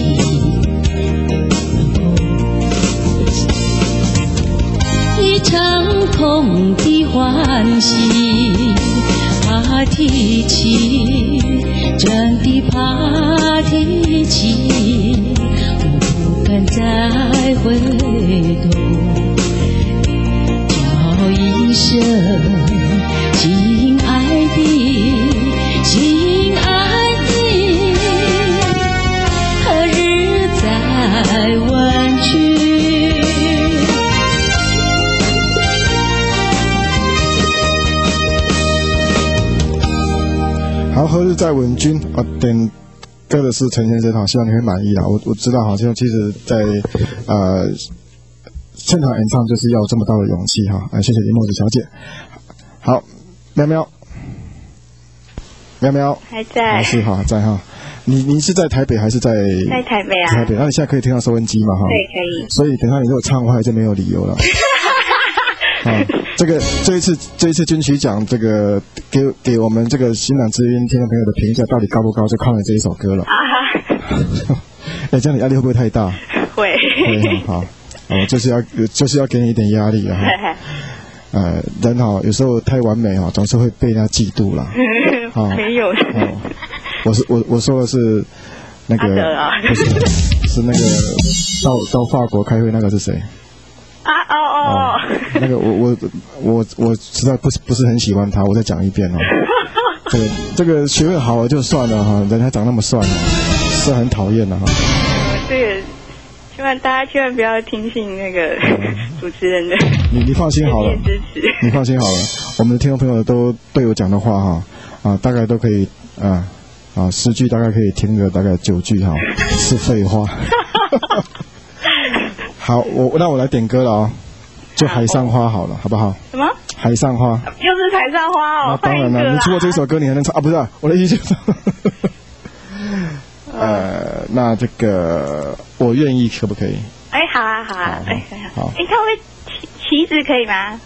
一场空的欢喜，怕提起，真的怕提起，我不敢再回头，叫一声亲爱的，亲爱的，何日再问句？ 好，何日再吻君啊？点歌的是陈先生，希望你会满意啦。我知道，好像其实在现场演唱就是要有这么大的勇气哈。谢谢林墨子小姐。好，喵喵，喵喵还在， 是哈在哈。你是在台北还是在台北啊？ 台北，那你现在可以听到收音机嘛哈？ 对，可以。 所以等下你如果唱坏就没有理由了。这一次金曲奖这个给我们这个新浪之音听众朋友的评价到底高不高，就靠你这一首歌了。这样你压力会不会太大？ 会。 好，就是要给你一点压力啊。人好有时候太完美总是会被人家嫉妒啦。 没有。 我说的是那个不是那个到法国开会那个是谁？那个我实在不是很喜欢他，我再讲一遍这个学问好了就算了哈，人还长那么帅是很讨厌的哈。 对，大家千万不要听信那个主持人的。 你放心好了，你放心好了，我们的听众朋友都对我讲的话大概都可以10句大概可以听个大概9句是废话。好，那我来点歌了就海上花好了，好不好？ 什么？ 海上花？ 又是海上花当然了，你除了这首歌你还能唱不是我的意思就是那这个我愿意可不可以？ 好啊，好。他会旗子可以吗？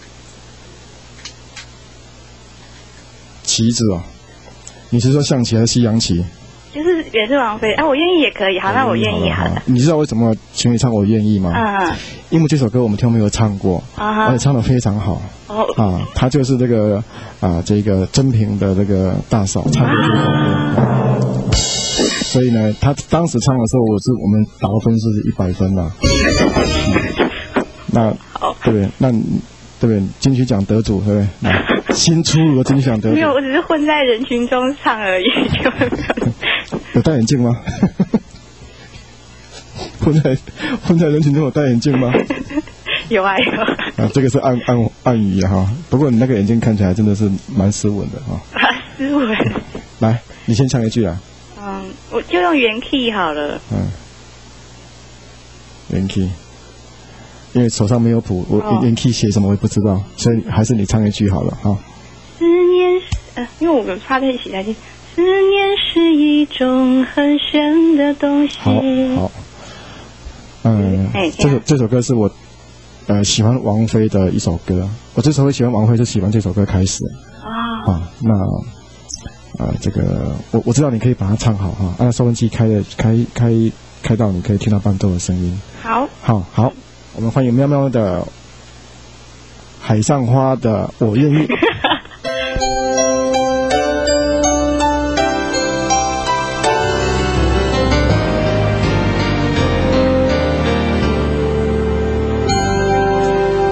旗子你是说象棋还是西洋棋？ 就是也是王菲我愿意也可以。好，那我愿意好了。 你知道为什么请你唱我愿意吗？因为这首歌我们听众朋友唱过，而且唱得非常好。他就是这个这个真平的这个大嫂唱的这首歌。所以呢，他当时唱的时候，我们打的分数是100分啦。那对不对？那对不对？金曲奖得主对不对？新出炉的金曲奖得主。 没有，我只是混在人群中唱而已。 有戴眼镜吗？混在人群中有戴眼镜吗？ 有啊。 这个是暗语不过你那个眼镜看起来真的是蛮斯文的斯文。 来，你先唱一句啊。 我就用原 key 好了。 原 key， 因为手上没有谱，我原 key 写什么我也不知道，所以还是你唱一句好了思念因为我们怕在一起在听。思念是一种很深的东西。 好。这首歌是我喜欢王菲的一首歌。我之所以喜欢王菲，是喜欢这首歌开始。那这个我知道你可以把它唱好按收音机开到你可以听到伴奏的声音。好，我们欢迎喵喵的海上花的我愿意。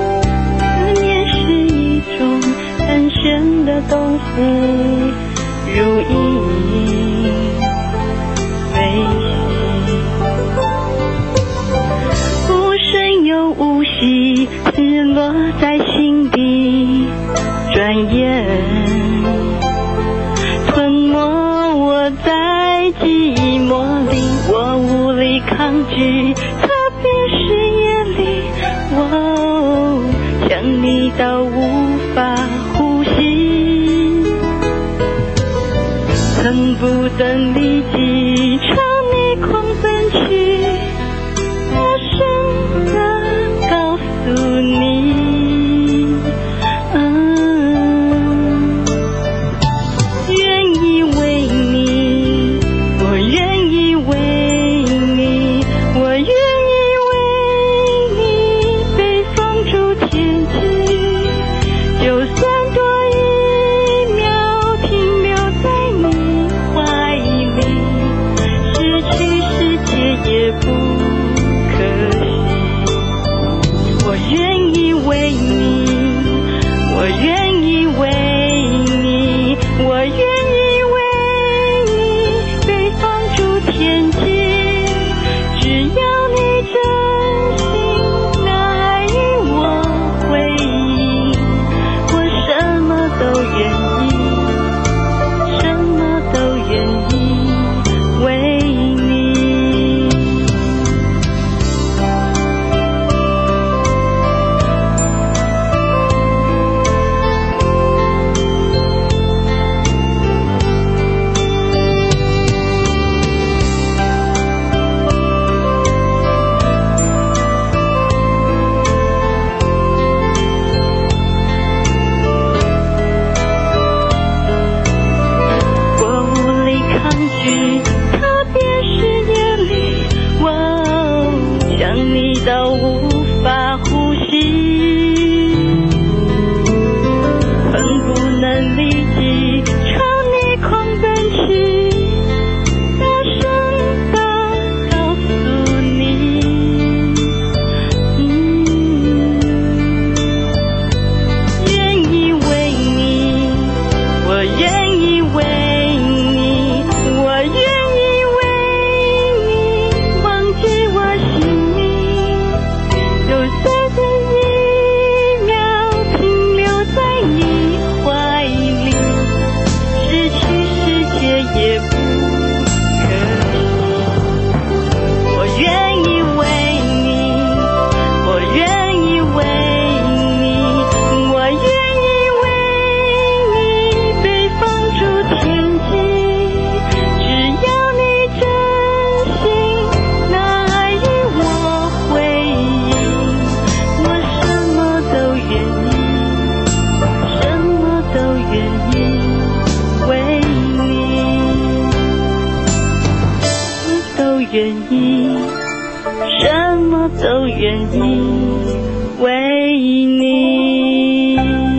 思念是一种很深的东西， 如影随形，无声又无息，似落在心底，转眼吞没我在寂寞里，我无力抗拒，特别是夜里，我想你到无法呼吸，曾不曾立即朝你狂奔去，大声地告诉你，愿意为你，我愿意为你，我愿意为你被放逐天际，就算多一秒停留在你怀里，失去世界也不可惜。我愿意为你，我愿意为你，我愿意为你被放逐天际，只要你真心来与我回应，我什么都愿意，什么都愿意为你。我无力抗拒，特别是夜里，我想你到无法呼吸，恨不能立即朝你狂奔去，大声地告诉你，愿意为你，我愿意为你，我愿意为你忘记我姓名，就算这一秒停留在你怀里，失去世界也不可惜。我愿意为你，我愿意为你，我愿意为你被放逐天际，只要你真心来与我回应，我什么都愿意，什么都愿意为你，都愿意，什么都愿意为你。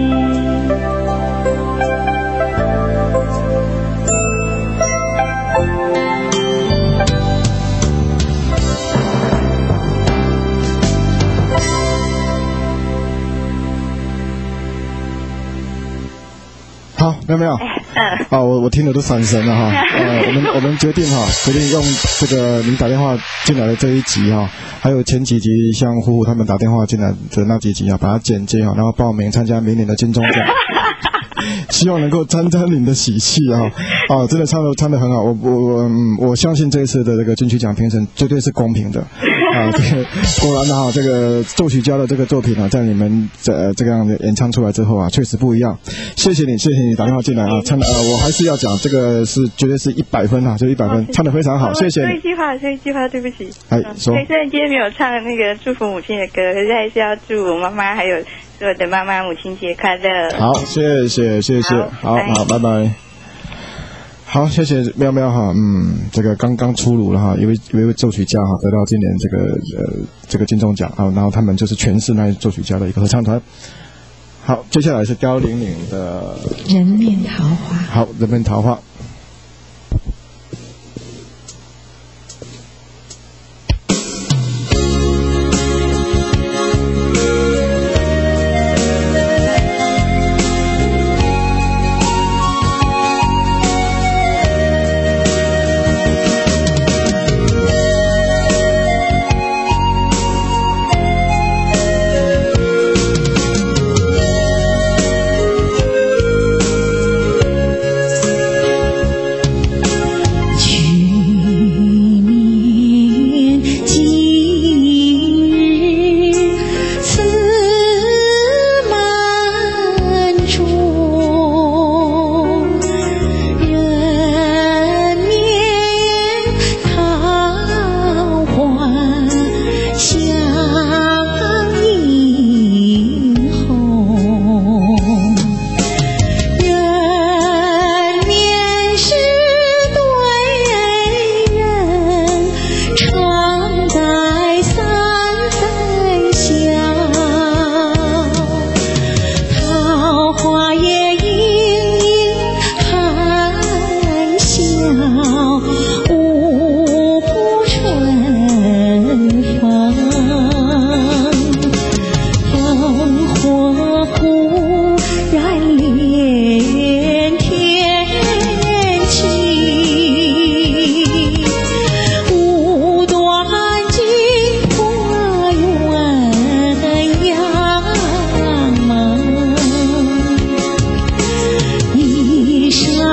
好，有没有？我听的都闪神了哈。我们决定用这个您打电话进来的这一集哈，还有前几集像呼呼他们打电话进来的那几集啊，把它剪接然后报名参加明年的金钟奖。希望能够沾沾您的喜气真的唱得很好。我相信这一次的这个金曲奖评审绝对是公平的果然这个作曲家的这个作品在你们这个样的演唱出来之后确实不一样。谢谢你打电话进来唱我还是要讲这个是绝对是100分就100分，唱得非常好，谢谢你。 说一句话，对不起。 说。 虽然今天没有唱那个祝福母亲的歌，可是还是要祝我妈妈还有所有的妈妈母亲节快乐。 好，谢谢，好，拜拜。好，谢谢喵喵这个刚出炉了一位作曲家得到今年这个金钟奖然后他们就是诠释那位作曲家的一个合唱团。好，接下来是刁玲玲的人面桃花。 好，人面桃花。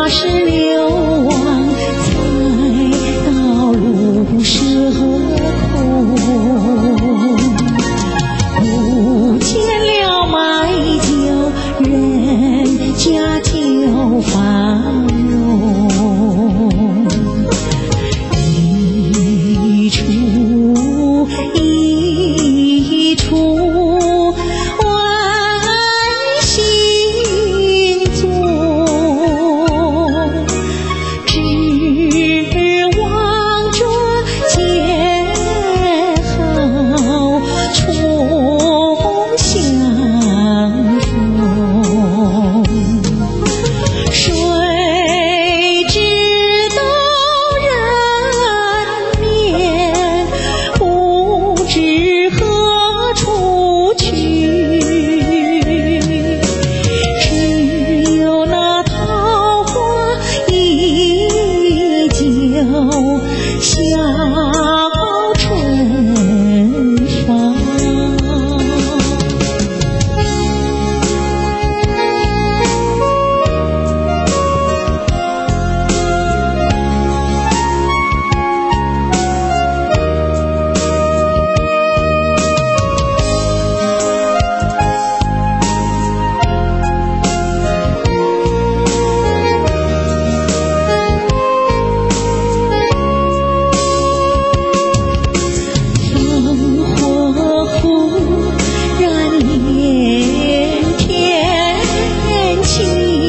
是流亡在道路蛇口，不见了买酒人家就繁荣，一处一处温馨中，指望着结好重相逢，谁知道人面不知何处去，只有那桃花依旧笑春芳。烽火忽然连天起，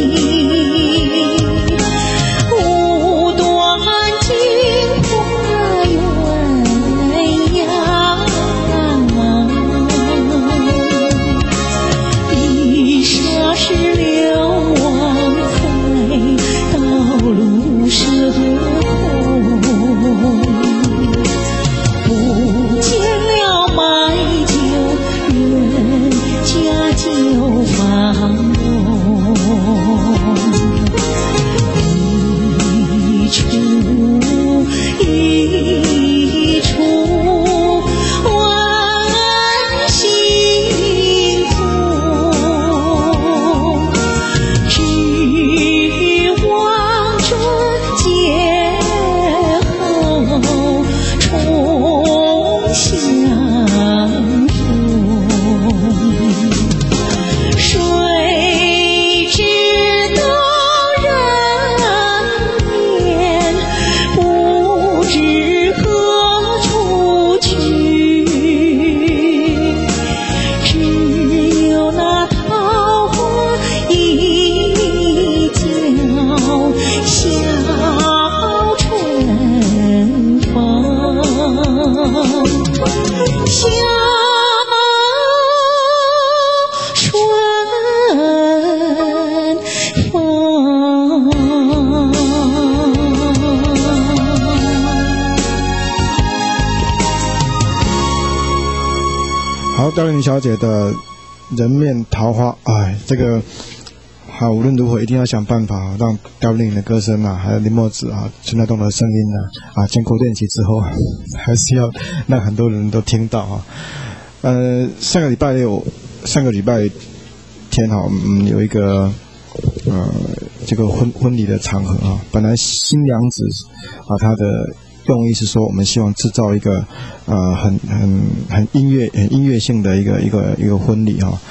无端惊破鸳鸯，一霎时流亡在道路蛇口，不见了买酒人家就繁荣，一处一处温馨中，指望着结好重相逢，谁知道人面不知何处去，只有那桃花依旧笑春芳，笑春芳。 好，刁玲小姐的人面桃花，哎，这个好，无论如何一定要想办法让刁玲的歌声啊，还有林墨子啊、陈大东的声音呢，经过练习之后，还是要让很多人都听到啊。上个礼拜天哈，有一个这个婚礼的场合啊，本来新娘子啊，她的用意是说，我们希望制造一个很音乐性的一个婚礼哈，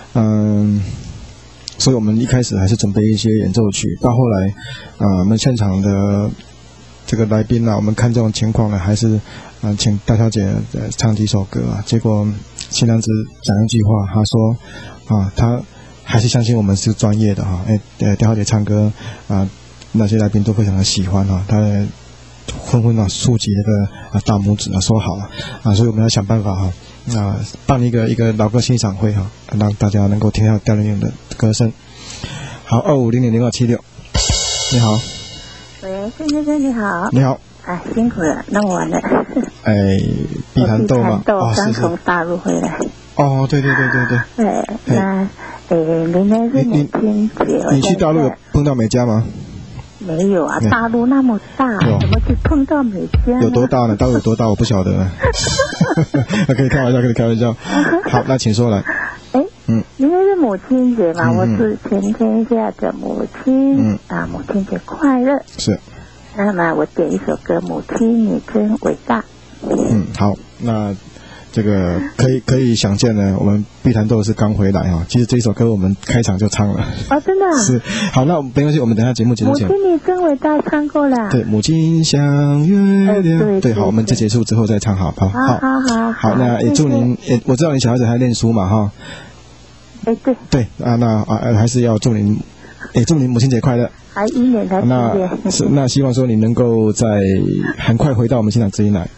所以我们一开始还是准备一些演奏曲，到后来我们现场的这个来宾啊，我们看这种情况呢，还是请大小姐唱几首歌啊。结果新娘子讲一句话，她说她还是相信我们是专业的哈。刁小姐唱歌那些来宾都非常的喜欢哈，她纷纷竖起那个大拇指说好所以我们要想办法办一个老歌欣赏会让大家能够听到刁玲的歌声。好，25000276，你好。 喂，郑先生你好。 你好。 辛苦了，那我完了。 碧潭豆嘛， 刚从大陆回来。 对。对， 那明天是母亲节。 你去大陆有碰到美嘉吗？ 没有啊，大陆那么大，怎么去碰到美嘉？ 有多大呢？大陆有多大我不晓得。可以开玩笑。好，那请说来。 明天是母亲节嘛，我是全天下的母母亲，母亲节快乐。 是。 那么我点一首歌《母亲你真伟大》。 好，那这个可以想见呢，我们碧潭豆是刚回来哈。其实这首歌我们开场就唱了。 哦，真的、啊？ 是。好，那没关系，我们等一下节目结束前。 母亲你真伟大唱过了。 对，母亲像月亮。对，好，我们这结束之后再唱好，好。好，那也祝您，我知道你小孩子还念书嘛哈。 对。 对啊，那还是要祝您，祝您母亲节快乐。 还1年才7 那希望说你能够在很快回到我们现场之音来。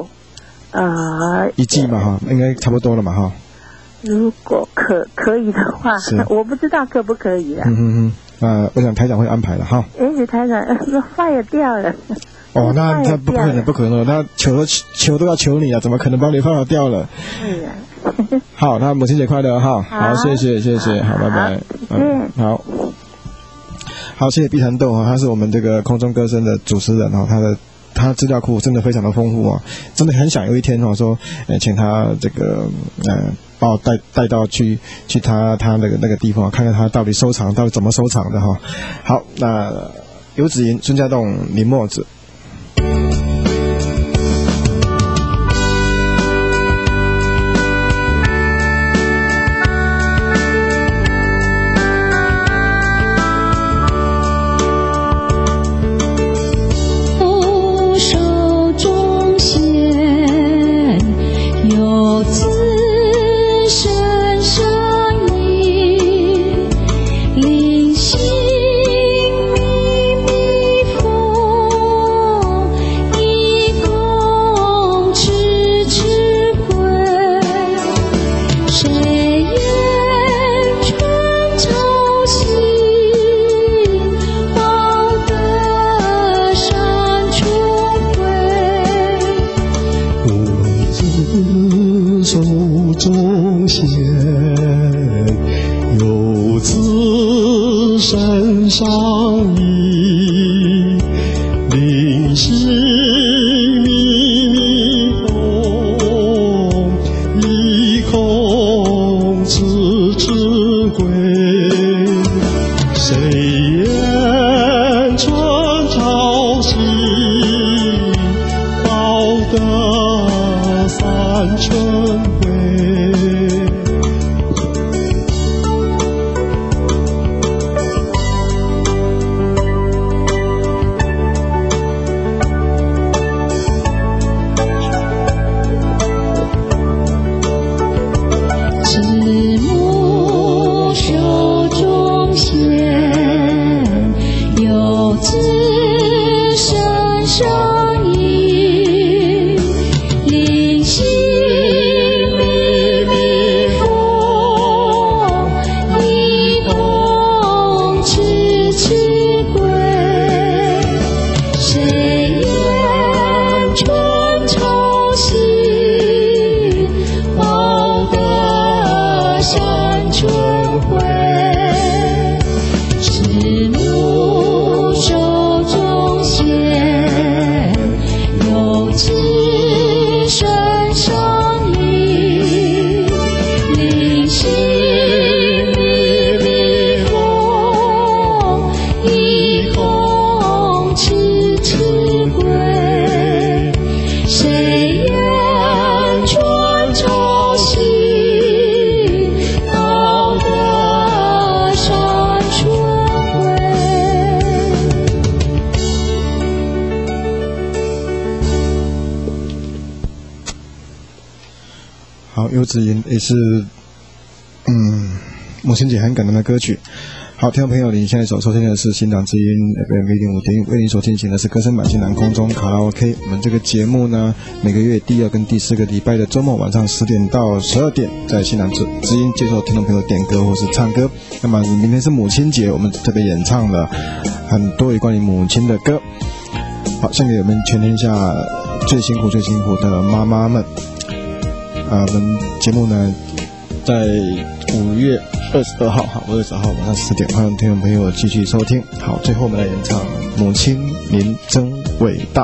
一季嘛哈，应该差不多了嘛哈。 如果可以的话，我不知道可不可以啊。 我想台长会安排了哈。 台长fire掉了。 那他不可能，他球都要求你了，怎么可能帮你fire掉了？ 是啊。 好，那母亲节快乐哈。好，谢谢，好，拜拜。好，谢谢碧潭豆哈，他是我们这个空中歌声的主持人哈，他资料库真的非常的丰富啊，真的很想有一天说，请他这个把我带到去他那个地方，看看他到底怎么收藏的哈。好，那游子吟、孙家栋、林墨子。游子吟也是母亲节很感人的歌曲。好，听众朋友，你现在所收听的是新港之音 FM 105.1，为您所进行的是歌声版新南空中卡拉 OK。我们这个节目呢，每个月第2跟第4个礼拜的周末晚上10点到12点，在新南之音接受听众朋友点歌或是唱歌。那么明天是母亲节，我们特别演唱了很多有关于母亲的歌。好，献给我们全天下最辛苦的妈妈们。我们节目呢，在5月22号晚上10点，欢迎听众朋友继续收听。好，最后我们来演唱《母亲您真伟大》。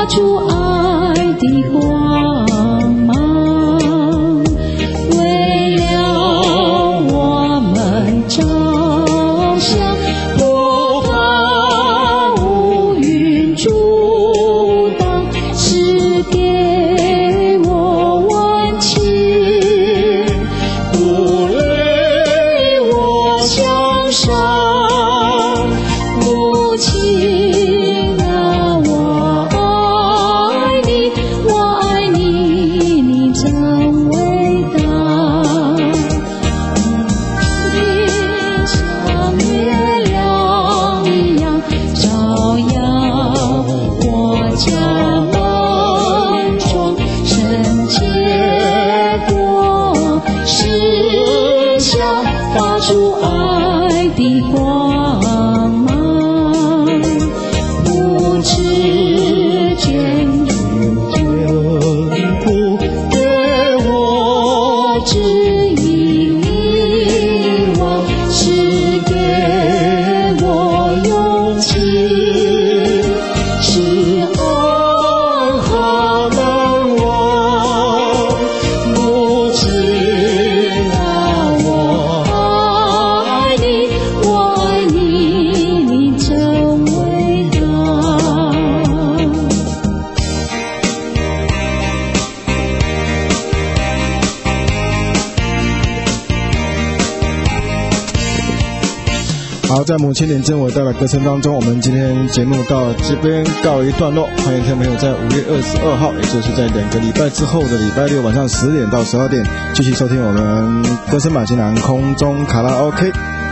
出爱的光芒，为了我们着想，不怕乌云阻挡，是给我温情，不累我向上，母亲啊，我爱你，我爱你，你真伟大。你像月亮一样照耀我家门窗，圣洁过世下，发出爱的光芒，不知坚不给我指引迷惘，是给我勇气，是爱和难忘。母亲啊，我爱你，我爱你，你真伟大。 好，在母亲节真伟大的歌声当中，我们今天节目到这边告一段落。欢迎听众朋友在5月22号，也就是在2个礼拜之后的礼拜六晚上10点到12点，继续收听我们歌声马吉南空中卡拉 OK。